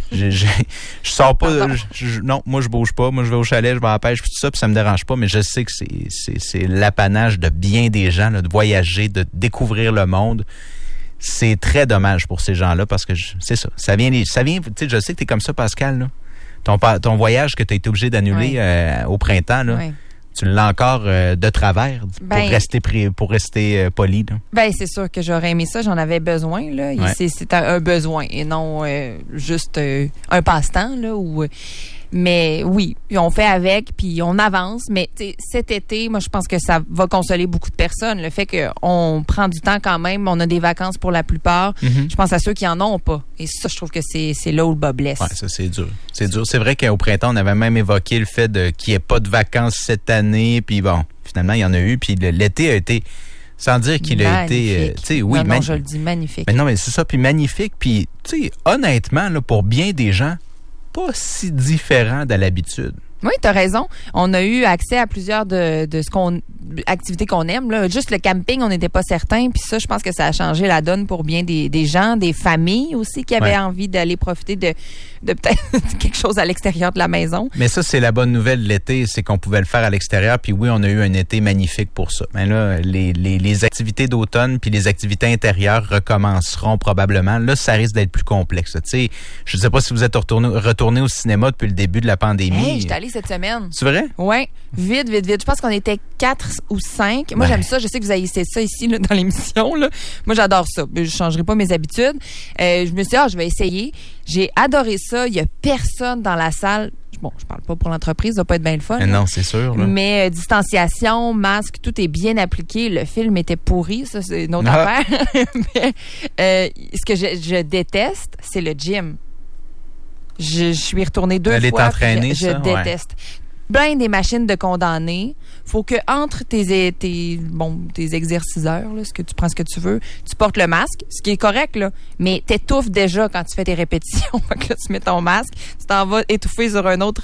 sors pas. Non, moi, je bouge pas. Moi, je vais au chalet, je vais à la pêche, puis tout ça, puis ça me dérange pas. Mais je sais que c'est l'apanage de bien des gens, là, de voyager, de découvrir le monde. C'est très dommage pour ces gens-là, parce que c'est ça. Ça vient. Tu sais, je sais que t'es comme ça, Pascal, là. Ton voyage que tu as été obligé d'annuler au printemps, là, tu l'as encore de travers pour rester poli. Là. Ben, c'est sûr que j'aurais aimé ça. J'en avais besoin. Là. C'est un besoin et non juste un passe-temps. Là, mais oui, on fait avec, puis on avance. Mais cet été, moi, je pense que ça va consoler beaucoup de personnes. Le fait qu'on prend du temps quand même, on a des vacances pour la plupart. Je pense à ceux qui en ont pas. Et ça, je trouve que c'est là où le bas blesse. Ouais, ça, c'est dur. C'est dur. C'est vrai qu'au printemps, on avait même évoqué le fait qu'il n'y ait pas de vacances cette année. Puis bon, finalement, il y en a eu. Puis l'été a été... Sans dire qu'il a été... non, je le dis, magnifique. Mais non, mais c'est ça, puis magnifique. Puis, tu sais, honnêtement, là, pour bien des gens, pas si différent de l'habitude. Oui, t'as raison. On a eu accès à plusieurs de activités qu'on aime. Là. Juste le camping, on n'était pas certain. Puis ça, je pense que ça a changé la donne pour bien des gens, des familles aussi qui avaient envie d'aller profiter de peut-être quelque chose à l'extérieur de la maison. Mais ça, c'est la bonne nouvelle de l'été, c'est qu'on pouvait le faire à l'extérieur. Puis oui, on a eu un été magnifique pour ça. Mais là, les activités d'automne puis les activités intérieures recommenceront probablement. Là, ça risque d'être plus complexe. Tu sais, je ne sais pas si vous êtes retourné au cinéma depuis le début de la pandémie. Hey, j'étais allée cette semaine. C'est vrai? Oui. Vite. Je pense qu'on était 4 ou 5. Moi, j'aime ça. Je sais que vous haïssez ça ici là, dans l'émission. Là. Moi, j'adore ça. Je ne changerai pas mes habitudes. Je me suis dit, je vais essayer. J'ai adoré ça. Il n'y a personne dans la salle. Bon, je parle pas pour l'entreprise, ça va pas être bien le fun. Non, c'est sûr. Là. Mais distanciation, masque, tout est bien appliqué. Le film était pourri, ça, c'est une autre affaire. Mais ce que je déteste, c'est le gym. Je suis retournée 2 fois. Elle est entraînée, je déteste. Plein des machines de condamnés. Faut que entre tes exerciceurs, là, tu prends ce que tu veux, tu portes le masque, ce qui est correct, là, mais t'étouffes déjà quand tu fais tes répétitions. Fait que là, tu mets ton masque, tu t'en vas étouffer sur un autre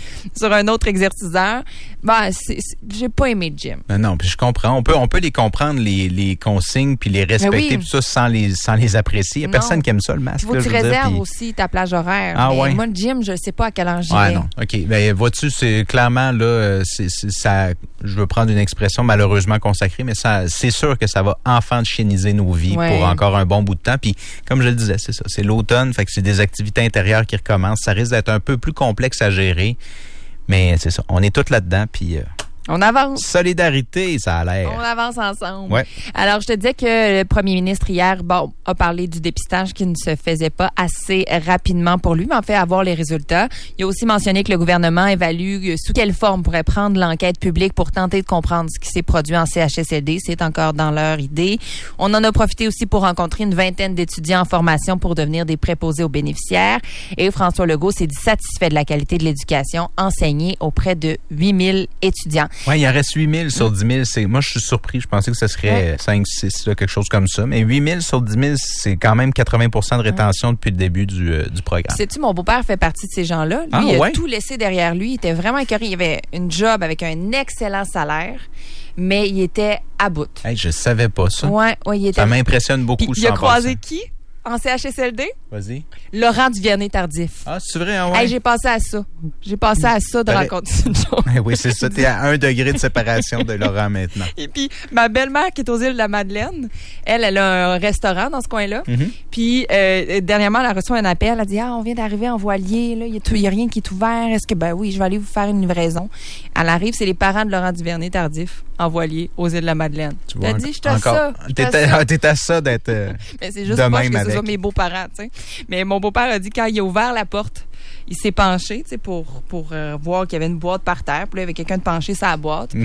exerciceur. Ben, j'ai pas aimé le gym. Non, puis je comprends. On peut les comprendre, les consignes, puis les respecter, tout ça sans les apprécier. Il y a personne qui aime ça, le masque. Faut que tu réserves aussi ta plage horaire. Ah, mais moi, le gym, je sais pas à quelle heure j'y vais. Non. OK. Ben, vois-tu, c'est clairement, là, ça, je veux prendre une expression malheureusement consacrée, mais c'est sûr que ça va enfantianiser nos vies pour encore un bon bout de temps. Puis, comme je le disais, c'est ça. C'est l'automne, fait que c'est des activités intérieures qui recommencent. Ça risque d'être un peu plus complexe à gérer. Mais c'est ça. On est tous là-dedans, puis... on avance. Solidarité, ça a l'air. On avance ensemble. Ouais. Alors, je te disais que le premier ministre hier, a parlé du dépistage qui ne se faisait pas assez rapidement pour lui, mais en fait, avoir les résultats. Il a aussi mentionné que le gouvernement évalue sous quelle forme pourrait prendre l'enquête publique pour tenter de comprendre ce qui s'est produit en CHSLD. C'est encore dans leur idée. On en a profité aussi pour rencontrer une vingtaine d'étudiants en formation pour devenir des préposés aux bénéficiaires. Et François Legault s'est dit satisfait de la qualité de l'éducation enseignée auprès de 8000 étudiants. Oui, il en reste 8000 sur 10 000. Moi, je suis surpris. Je pensais que ce serait 5, 6, là, quelque chose comme ça. Mais 8000 sur 10 000, c'est quand même 80% de rétention depuis le début du programme. Sais-tu, mon beau-père fait partie de ces gens-là. Lui, il a tout laissé derrière lui. Il était vraiment écœuré. Il avait une job avec un excellent salaire, mais il était à bout. Hey, je savais pas ça. Il était... Ça m'impressionne beaucoup. Puis, il a croisé qui en CHSLD? Vas-y. Laurent Duvernay-Tardif. Ah, c'est vrai, hein, ouais. Hey, j'ai passé à ça. De rencontrer une chose. Oui, c'est ça. T'es à 1 degré de séparation de Laurent maintenant. Et puis, ma belle-mère qui est aux îles de la Madeleine, elle a un restaurant dans ce coin-là. Puis, dernièrement, elle a reçu un appel. Elle a dit, on vient d'arriver en voilier. Là, il y a rien qui est ouvert. Est-ce que, oui, je vais aller vous faire une livraison. Elle arrive, c'est les parents de Laurent Duvernay-Tardif en voilier aux îles de la Madeleine. Tu as dit, je t'ai ça. T'es à ça d'être mais c'est juste pas que ce soit mes beaux-parents, tu sais. Mais mon beau-père a dit, quand il a ouvert la porte, il s'est penché, tu sais, pour voir qu'il y avait une boîte par terre. Puis là, il y avait quelqu'un de penché sur la boîte.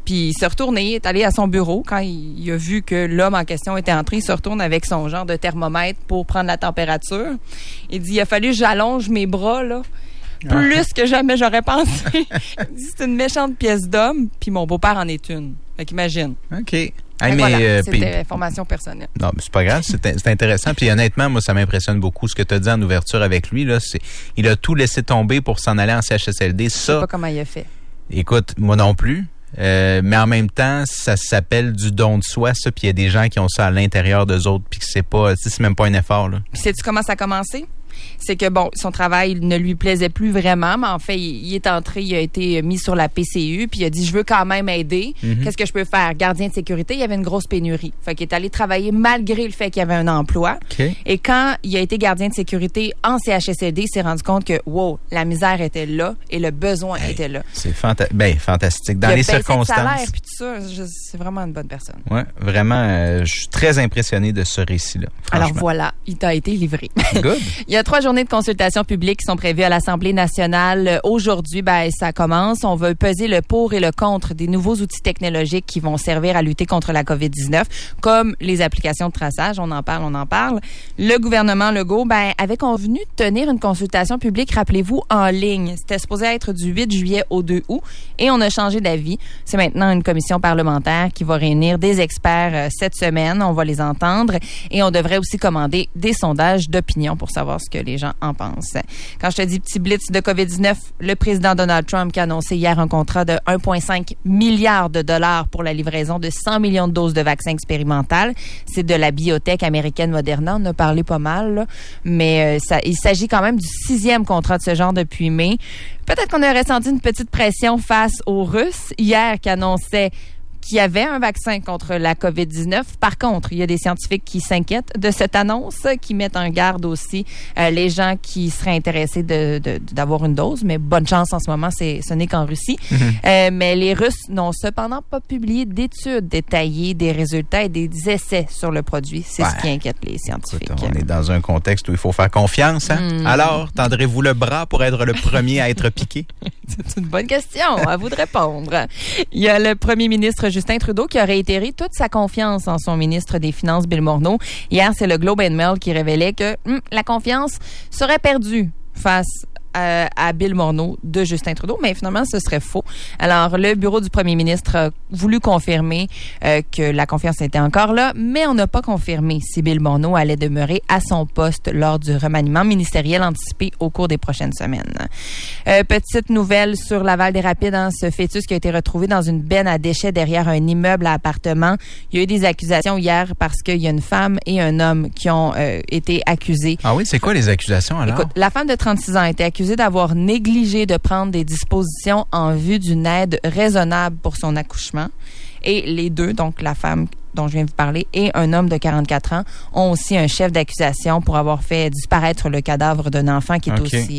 Puis il s'est retourné, il est allé à son bureau. Quand il a vu que l'homme en question était entré, il se retourne avec son genre de thermomètre pour prendre la température. Il dit, il a fallu que j'allonge mes bras, là. Plus que jamais j'aurais pensé. Il dit, c'est une méchante pièce d'homme, puis mon beau-père en est une. Fait qu'imagine. OK. Voilà, c'était information personnelle. Non, mais c'est pas grave, c'est intéressant. Puis honnêtement, moi, ça m'impressionne beaucoup. Ce que tu as dit en ouverture avec lui, là, il a tout laissé tomber pour s'en aller en CHSLD. Je sais pas comment il a fait. Écoute, moi non plus. Mais en même temps, ça s'appelle du don de soi, ça. Puis il y a des gens qui ont ça à l'intérieur d'eux autres, puis que c'est même pas un effort, là. Puis sais-tu comment ça a commencé? C'est que, bon, son travail ne lui plaisait plus vraiment, mais en fait, il est entré, il a été mis sur la PCU, puis il a dit, je veux quand même aider. Mm-hmm. Qu'est-ce que je peux faire? Gardien de sécurité, il y avait une grosse pénurie. Fait qu'il est allé travailler malgré le fait qu'il y avait un emploi. Okay. Et quand il a été gardien de sécurité en CHSLD, il s'est rendu compte que, wow, la misère était là et le besoin était là. C'est fantastique. Dans les circonstances. Il a baissé de salaire, puis tout ça, c'est vraiment une bonne personne. Oui, vraiment, je suis très impressionné de ce récit-là. Alors voilà, il t'a été livré. Good. Il y a 3 journées de consultation publique qui sont prévues à l'Assemblée nationale. Aujourd'hui, ça commence. On veut peser le pour et le contre des nouveaux outils technologiques qui vont servir à lutter contre la COVID-19, comme les applications de traçage. On en parle. Le gouvernement Legault, avait convenu de tenir une consultation publique, rappelez-vous, en ligne. C'était supposé être du 8 juillet au 2 août et on a changé d'avis. C'est maintenant une commission parlementaire qui va réunir des experts cette semaine. On va les entendre et on devrait aussi commander des sondages d'opinion pour savoir ce que les gens en pensent. Quand je te dis petit blitz de COVID-19, le président Donald Trump qui a annoncé hier un contrat de 1,5 milliard de dollars pour la livraison de 100 millions de doses de vaccins expérimental. C'est de la biotech américaine Moderna. On a parlé pas mal, là. Mais il s'agit quand même du 6e contrat de ce genre depuis mai. Peut-être qu'on aurait senti une petite pression face aux Russes hier qui annonçaient qu'il y avait un vaccin contre la COVID-19. Par contre, il y a des scientifiques qui s'inquiètent de cette annonce, qui mettent en garde aussi les gens qui seraient intéressés d'avoir une dose. Mais bonne chance en ce moment, ce n'est qu'en Russie. Mm-hmm. Mais les Russes n'ont cependant pas publié d'études détaillées des résultats et des essais sur le produit. C'est ce qui inquiète les scientifiques. Écoute, on est dans un contexte où il faut faire confiance. Hein? Alors, tendrez-vous le bras pour être le premier à être piqué? C'est une bonne question. À vous de répondre. Il y a le premier ministre Justin Trudeau qui a réitéré toute sa confiance en son ministre des Finances, Bill Morneau. Hier, c'est le Globe and Mail qui révélait que la confiance serait perdue face à Bill Morneau de Justin Trudeau, mais finalement, ce serait faux. Alors, le bureau du premier ministre a voulu confirmer que la confiance était encore là, mais on n'a pas confirmé si Bill Morneau allait demeurer à son poste lors du remaniement ministériel anticipé au cours des prochaines semaines. Petite nouvelle sur Laval-des-Rapides, ce fœtus qui a été retrouvé dans une benne à déchets derrière un immeuble à appartement. Il y a eu des accusations hier parce qu'il y a une femme et un homme qui ont été accusés. Ah oui, c'est quoi les accusations alors? Écoute, la femme de 36 ans a été accusée d'avoir négligé de prendre des dispositions en vue d'une aide raisonnable pour son accouchement. Et les deux, donc la femme dont je viens de vous parler et un homme de 44 ans, ont aussi un chef d'accusation pour avoir fait disparaître le cadavre d'un enfant qui est aussi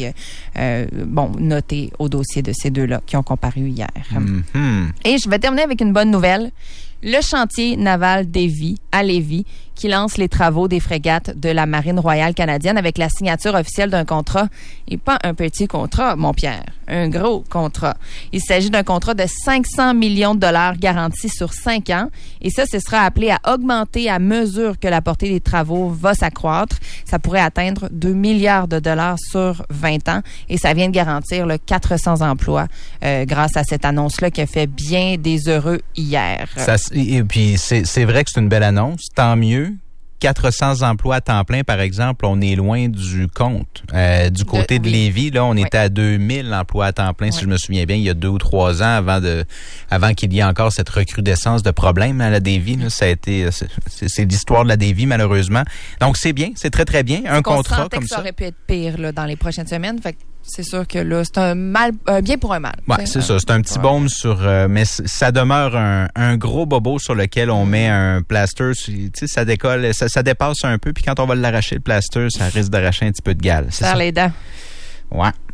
noté au dossier de ces deux-là qui ont comparu hier. Mm-hmm. Et je vais terminer avec une bonne nouvelle. Le chantier naval Davie à Lévis qui lance les travaux des frégates de la Marine royale canadienne avec la signature officielle d'un contrat. Et pas un petit contrat, mon Pierre. Un gros contrat. Il s'agit d'un contrat de 500 millions de dollars garantis sur 5 ans. Et ça, ce sera appelé à augmenter à mesure que la portée des travaux va s'accroître. Ça pourrait atteindre 2 milliards de dollars sur 20 ans. Et ça vient de garantir 400 emplois grâce à cette annonce-là qui a fait bien des heureux hier. Et puis, c'est vrai que c'est une belle annonce. Tant mieux. 400 emplois à temps plein, par exemple, on est loin du compte. Du côté de Lévis, là, on était à 2000 emplois à temps plein, si je me souviens bien, il y a 2 ou 3 ans avant qu'il y ait encore cette recrudescence de problèmes à la Davie. Là, ça a été, c'est l'histoire de la Davie, malheureusement. Donc, c'est bien, c'est très, très bien. Un contrat comme ça. Ça aurait pu être pire là, dans les prochaines semaines. Fait que c'est sûr que là, c'est un bien pour un mal. Ouais, c'est ça. C'est un petit baume sur... mais ça demeure un gros bobo sur lequel on met un plaster. Tu sais, ça décolle, ça dépasse un peu. Puis quand on va l'arracher, le plaster, ça risque d'arracher un petit peu de gale. Faire les dents. Ouais.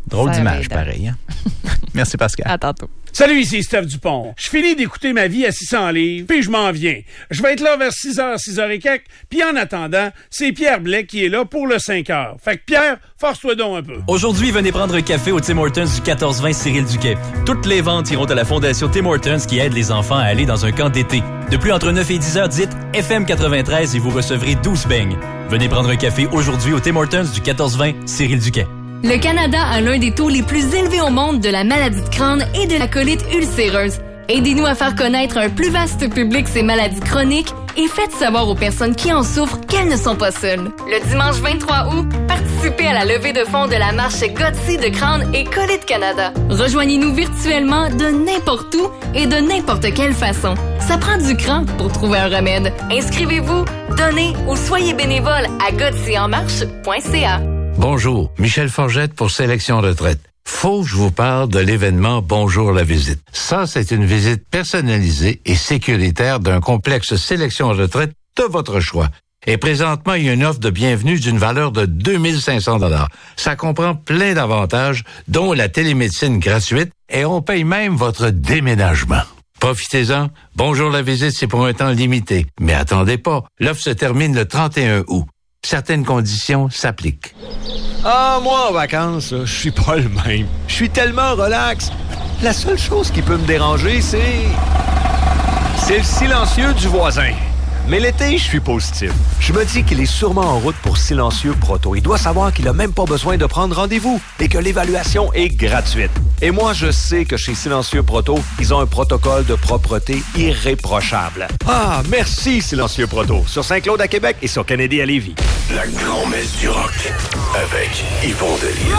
Drôle Serre d'image, les dents. pareil. Hein? Merci, Pascal. À tantôt. Salut, ici Steph Dupont. Je finis d'écouter ma vie à 600 livres, puis je m'en viens. Je vais être là vers 6h, 6h et quelques, puis en attendant, c'est Pierre Blais qui est là pour le 5h. Fait que Pierre, force-toi donc un peu. Aujourd'hui, venez prendre un café au Tim Hortons du 1420 Cyril Duquet. Toutes les ventes iront à la Fondation Tim Hortons qui aide les enfants à aller dans un camp d'été. De plus, entre 9 et 10 heures, dites FM 93 et vous recevrez 12 beignes. Venez prendre un café aujourd'hui au Tim Hortons du 1420 Cyril Duquet. Le Canada a l'un des taux les plus élevés au monde de la maladie de Crohn et de la colite ulcéreuse. Aidez-nous à faire connaître à un plus vaste public ces maladies chroniques et faites savoir aux personnes qui en souffrent qu'elles ne sont pas seules. Le dimanche 23 août, participez à la levée de fonds de la marche GOTSI de Crohn et Colite Canada. Rejoignez-nous virtuellement de n'importe où et de n'importe quelle façon. Ça prend du cran pour trouver un remède. Inscrivez-vous, donnez ou soyez bénévole à gotsienmarche.ca. Bonjour, Michel Forgette pour Sélection Retraite. Faut que je vous parle de l'événement Bonjour la visite. Ça, c'est une visite personnalisée et sécuritaire d'un complexe Sélection Retraite de votre choix. Et présentement, il y a une offre de bienvenue d'une valeur de 2500 $. Ça comprend plein d'avantages, dont la télémédecine gratuite, et on paye même votre déménagement. Profitez-en. Bonjour la visite, c'est pour un temps limité. Mais attendez pas, l'offre se termine le 31 août. Certaines conditions s'appliquent. Ah, moi, en vacances, je suis pas le même. Je suis tellement relax. La seule chose qui peut me déranger, c'est le silencieux du voisin. Mais l'été, je suis positif. Je me dis qu'il est sûrement en route pour Silencieux Proto. Il doit savoir qu'il a même pas besoin de prendre rendez-vous et que l'évaluation est gratuite. Et moi, je sais que chez Silencieux Proto, ils ont un protocole de propreté irréprochable. Ah, merci Silencieux Proto. Sur Saint-Claude à Québec et sur Kennedy à Lévis. La grand-messe du rock avec Yvon Delisle.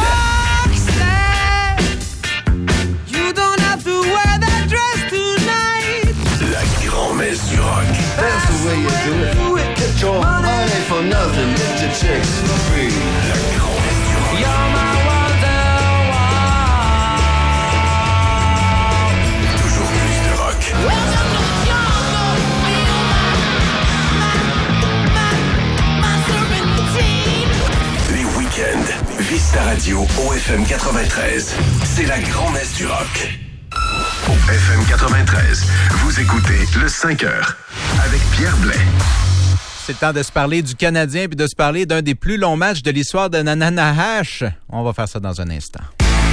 La grand-messe du rock. That's the way you do it. Get your money for nothing, get your chicks for free. La grand-messe du rock. You're my wonderwall. Toujours plus de rock. Les week-ends, Vista Radio au FM 93. C'est la grand-messe du rock. Au FM 93, vous écoutez le 5 heures avec Pierre Blais. C'est le temps de se parler du Canadien puis de se parler d'un des plus longs matchs de l'histoire de Nananahash. On va faire ça dans un instant.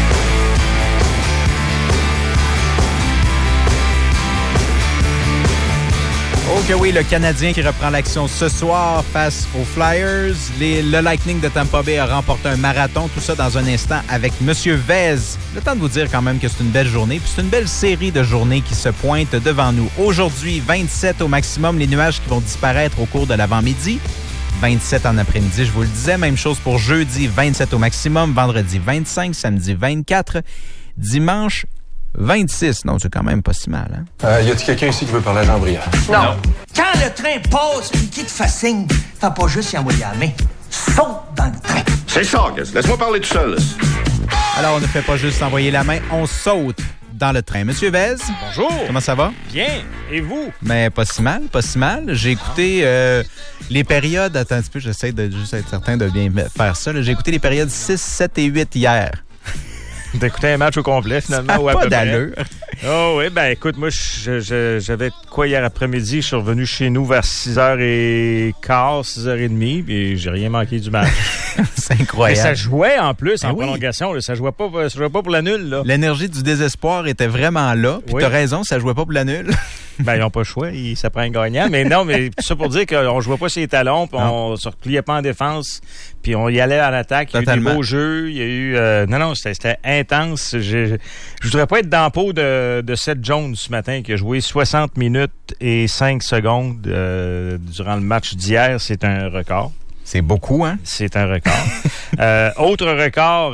Oh que oui, le Canadien qui reprend l'action ce soir face aux Flyers. Le Lightning de Tampa Bay a remporté un marathon. Tout ça dans un instant avec Monsieur Vez. Le temps de vous dire quand même que c'est une belle journée. Puis c'est une belle série de journées qui se pointent devant nous. Aujourd'hui, 27 au maximum, les nuages qui vont disparaître au cours de l'avant-midi. 27 en après-midi, je vous le disais. Même chose pour jeudi, 27 au maximum. Vendredi, 25. Samedi, 24. Dimanche, 26. Non, c'est quand même pas si mal, hein? Y a-t-il quelqu'un ici qui veut parler à Jean Briand? Non. Quand le train passe puis qu'il te fait signe, fais pas juste y envoyer la main. Saute dans le train. C'est ça, laisse-moi parler tout seul. Alors, on ne fait pas juste envoyer la main, on saute dans le train. Monsieur Vez. Bonjour. Comment ça va? Bien. Et vous? Mais pas si mal, pas si mal. J'ai écouté les périodes... Attends un petit peu, j'essaie de juste être certain de bien faire ça. Là. J'ai écouté les périodes 6, 7 et 8 hier. T'as écouté un match au complet, finalement, ça ou à pas peu d'allure. près? Oh oui, ben écoute, moi, j'avais quoi hier après-midi? Je suis revenu chez nous vers 6h15, 6h30, puis j'ai rien manqué du match. C'est incroyable. Mais ça jouait en plus, ben en oui. prolongation. Là, ça jouait pas pour la nulle. Là. L'énergie du désespoir était vraiment là. Puis oui. T'as raison, ça jouait pas pour la nulle. Ben, ils n'ont pas le choix. Ça prend un gagnant. Mais non, mais tout ça pour dire qu'on jouait pas sur les talons, puis on se repliait pas en défense, puis on y allait à l'attaque. Il y a eu des beaux jeux. Il y a eu... Non, c'était intense. Je voudrais pas être dans la peau de Seth Jones ce matin, qui a joué 60 minutes et 5 secondes durant le match d'hier. C'est un record. C'est beaucoup, hein? C'est un record. Autre record...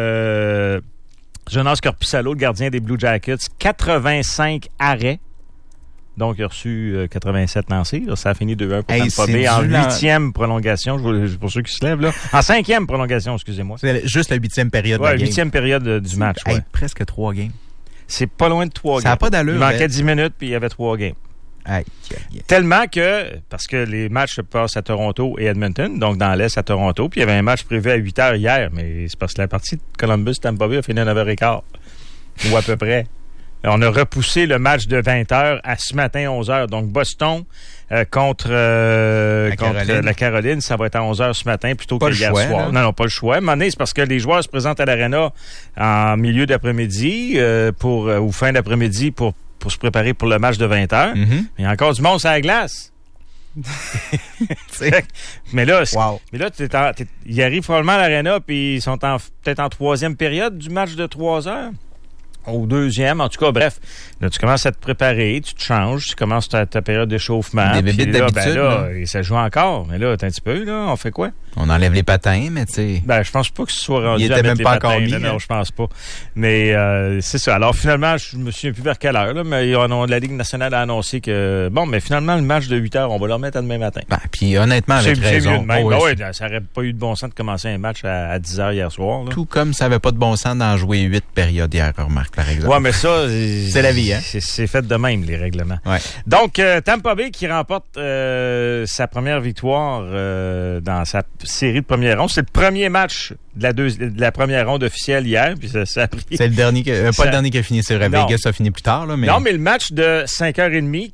Jonas Korpisalo, le gardien des Blue Jackets, 85 arrêts. Donc, il a reçu 87 lancés. Là. Ça a fini 2-1 pour Tampa Bay en 8e prolongation. Pour ceux qui se lèvent, là. En 5e prolongation, excusez-moi. C'est juste la 8e période. Ouais, 8e période du match. Ouais. Presque 3 games. C'est pas loin de 3 games. Ça n'a pas d'allure. Il manquait 10 minutes, puis il y avait 3 games. Aïe. Tellement que, parce que les matchs se passent à Toronto et Edmonton, donc dans l'Est à Toronto, puis il y avait un match prévu à 8h hier, mais c'est parce que la partie de Columbus-Tampa Bay a fini à 9h15, ou à peu près. On a repoussé le match de 20h à ce matin 11h. Donc, Boston contre la Caroline, ça va être à 11h ce matin plutôt que hier soir. Non, pas le choix. À un moment donné, c'est parce que les joueurs se présentent à l'Arena en milieu d'après-midi ou fin d'après-midi pour se préparer pour le match de 20h. Mm-hmm. Il y a encore du monde sur la glace. Mais là, ils arrivent probablement à l'Arena puis ils sont peut-être en troisième période du match de 3 heures. Au deuxième, en tout cas, bref. Là, tu commences à te préparer, tu te changes, tu commences ta période d'échauffement. Des bébites d'habitude. Ça joue encore. Mais là, attends un petit peu, là, on fait quoi? On enlève les patins, mais tu sais... Je pense pas que ce soit rendu il était même pas encore mis. Non, je pense pas. Mais c'est ça. Alors, finalement, je me souviens plus vers quelle heure, là, mais la Ligue nationale a annoncé que, mais finalement, le match de 8h, on va le remettre à demain matin. Puis honnêtement, avec raison. C'est mieux de même. Ça aurait pas eu de bon sens de commencer un match à 10h hier soir. Là. Tout comme ça avait pas de bon sens d'en jouer 8 périodes hier, remarque, par exemple. Ouais, mais ça... c'est la vie, hein? C'est fait de même, les règlements. Ouais. Donc, Tampa Bay qui remporte sa première victoire dans sa série de première ronde. C'est le premier match de la première ronde officielle hier. Puis ça a pris... C'est le dernier, pas le dernier qui a fini, c'est vrai. Vegas a fini plus tard. Là, mais... Non, mais le match de 5h30,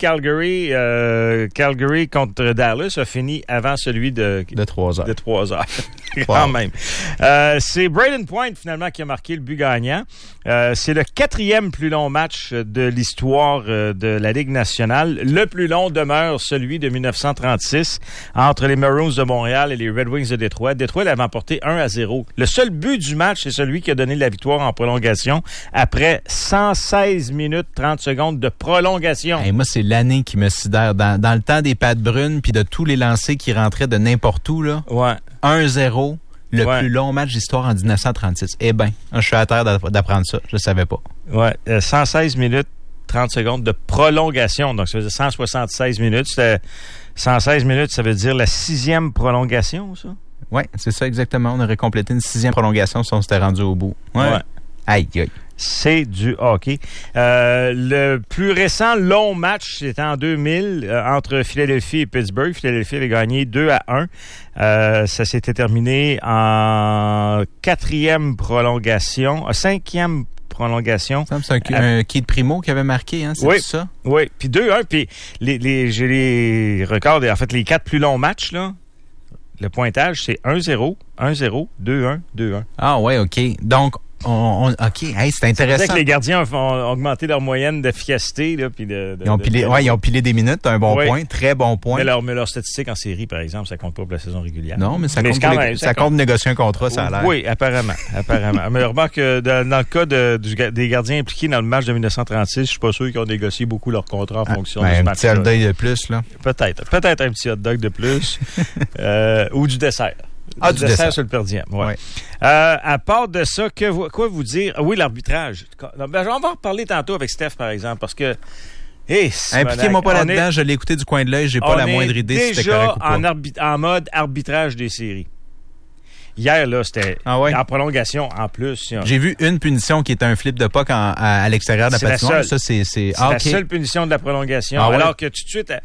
Calgary contre Dallas a fini avant celui de 3 heures. De 3 heures. Quand même. C'est Braden Point, finalement, qui a marqué le but gagnant. C'est le 4e plus long match de l'histoire de la Ligue nationale. Le plus long demeure celui de 1936 entre les Maroons de Montréal et les Red Wings de Détroit. Détroit l'avait emporté 1-0. Le seul but du match, c'est celui qui a donné la victoire en prolongation après 116 minutes 30 secondes de prolongation. Et moi, c'est l'année qui me sidère. Dans le temps des pattes brunes puis de tous les lancers qui rentraient de n'importe où, là. Ouais. 1-0. Le plus long match d'histoire en 1936. Eh bien, je suis à terre d'apprendre ça. Je ne savais pas. Ouais, 116 minutes 30 secondes de prolongation. Donc, ça veut dire 176 minutes. 116 minutes, ça veut dire la 6e prolongation, ça? Oui, c'est ça exactement. On aurait complété une 6e prolongation si on s'était rendu au bout. Ouais. Aïe, aïe. C'est du hockey. Le plus récent long match, c'était en 2000 entre Philadelphie et Pittsburgh. Philadelphie avait gagné 2-1. Ça s'était terminé en 4e prolongation, 5e prolongation. C'est un Keith Primo qui avait marqué, hein, c'est ça? Oui, puis 2-1. Puis j'ai les records, en fait, les 4 plus longs matchs, là. Le pointage, c'est 1-0, 1-0, 2-1, 2-1. Ah ouais, OK. Donc, OK, hey, c'est intéressant. C'est que les gardiens ont augmenté leur moyenne d'efficacité. Là, puis ils ont pilé des minutes, un bon point, très bon point. Mais leur statistique en série, par exemple, ça compte pas pour la saison régulière. Non, mais ça compte de négocier un contrat, ça a l'air. Oui, apparemment. Mais remarque que dans le cas des gardiens impliqués dans le match de 1936, je suis pas sûr qu'ils ont négocié beaucoup leur contrat en fonction de ce match. Un petit hot dog de plus, là. Peut-être un petit hot dog de plus. Ou du dessert. Du dessert sur le per diem, ouais. À part de ça, quoi vous dire? Oui, l'arbitrage. On va en reparler tantôt avec Steph, par exemple, parce que... impliquez-moi pas là-dedans, je l'ai écouté du coin de l'œil, j'ai pas la moindre idée si c'était correct ou pas. En mode arbitrage des séries. Hier, là, c'était en prolongation en plus. J'ai vu une punition qui était un flip de puck à l'extérieur de la patinoire. Ça, c'est la seule punition de la prolongation. Alors que tout de suite,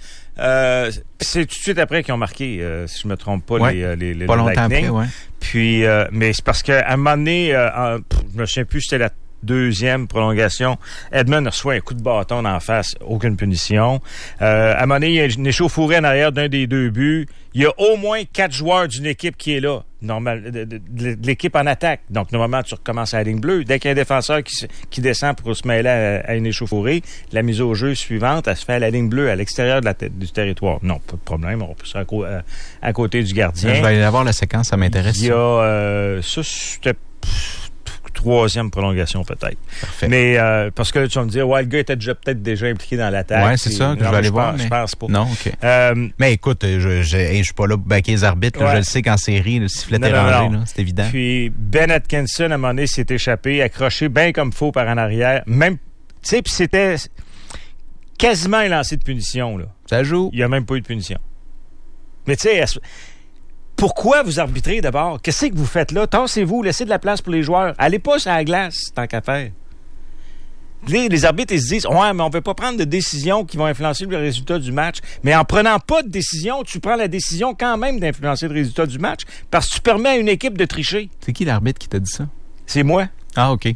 c'est tout de suite après qu'ils ont marqué, si je me trompe pas, les pas longtemps Lightning. Après, Puis, mais c'est parce qu'à un moment donné, je me souviens plus, c'était la 2e prolongation. Edmund reçoit un coup de bâton en face, aucune punition. À un moment donné, il y a une échauffourée en arrière d'un des 2 buts. Il y a au moins 4 joueurs d'une équipe qui est là, de l'équipe en attaque. Donc, normalement, tu recommences à la ligne bleue. Dès qu'il y a un défenseur qui descend pour se mêler à une échauffourée, la mise au jeu suivante, elle se fait à la ligne bleue, à l'extérieur du territoire. Non, pas de problème, on repousse à côté du gardien. Je vais aller voir la séquence, ça m'intéresse. Il y a... ça, c'était... 3e prolongation peut-être. Parfait. Mais parce que là, tu vas me dire, le gars était déjà impliqué dans l'attaque. Oui, c'est ça que je vais aller voir. Je pense pas. Non, OK. Mais écoute, je suis pas là pour baquer les arbitres. Là, je le sais qu'en série, le sifflet est rangé, c'est évident. Puis Ben Atkinson, à un moment donné, s'est échappé, accroché bien comme faux par en arrière. Même, tu sais, puis c'était quasiment un lancer de punition. Là. Ça joue. Il n'y a même pas eu de punition. Mais tu sais... Pourquoi vous arbitrez d'abord? Qu'est-ce que vous faites là? Tassez-vous, laissez de la place pour les joueurs. Allez pas sur la glace, tant qu'à faire. Les arbitres, ils se disent, ouais, mais on peut pas prendre de décisions qui vont influencer le résultat du match. Mais en prenant pas de décision, tu prends la décision quand même d'influencer le résultat du match parce que tu permets à une équipe de tricher. C'est qui l'arbitre qui t'a dit ça? C'est moi. Ah, OK.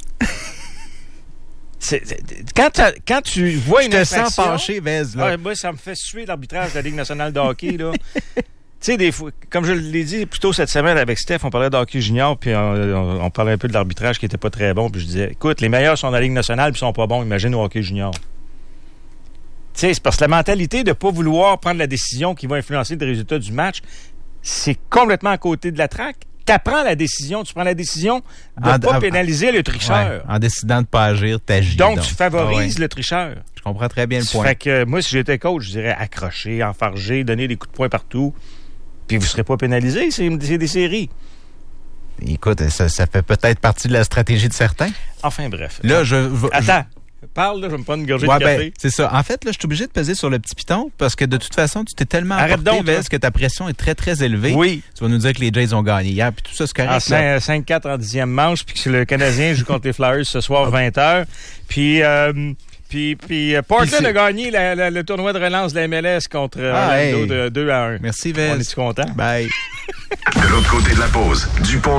Quand tu vois une infraction... Je te sens fâché, Vez, là. Ouais, moi, ça me fait suer l'arbitrage de la Ligue nationale de hockey, là. Tu sais, des fois, comme je l'ai dit plus tôt cette semaine avec Steph, on parlait de hockey junior, puis on parlait un peu de l'arbitrage qui était pas très bon, puis je disais, écoute, les meilleurs sont dans la Ligue nationale, puis ils sont pas bons, imagine au hockey junior. Tu sais, c'est parce que la mentalité de pas vouloir prendre la décision qui va influencer le résultat du match, c'est complètement à côté de la traque. T'apprends la décision, tu prends la décision de ne pas pénaliser le tricheur. Ouais, en décidant de pas agir, t'agis. Donc, tu favorises le tricheur. Je comprends très bien le point. Fait que moi, si j'étais coach, je dirais accrocher, enfarger, donner des coups de poing partout, puis vous ne serez pas pénalisé, c'est des séries. Écoute, ça fait peut-être partie de la stratégie de certains. Enfin, bref. Là, Attends. Parle, là, je vais me prendre une gorgée de café. Ben, c'est ça. En fait, là, je suis obligé de peser sur le petit piton parce que de toute façon, tu t'es tellement apporté, Vez, que ta pression est très, très élevée. Oui. Tu vas nous dire que les Jays ont gagné hier, puis tout ça, c'est correct. 5-4 en 10e manche, puis que le Canadien joue contre les Flyers ce soir, 20h. Puis Portland a gagné le tournoi de relance de la MLS contre Orlando de 2-1. Merci, Vez. On est-tu content? Bye. De l'autre côté de la pause, Dupont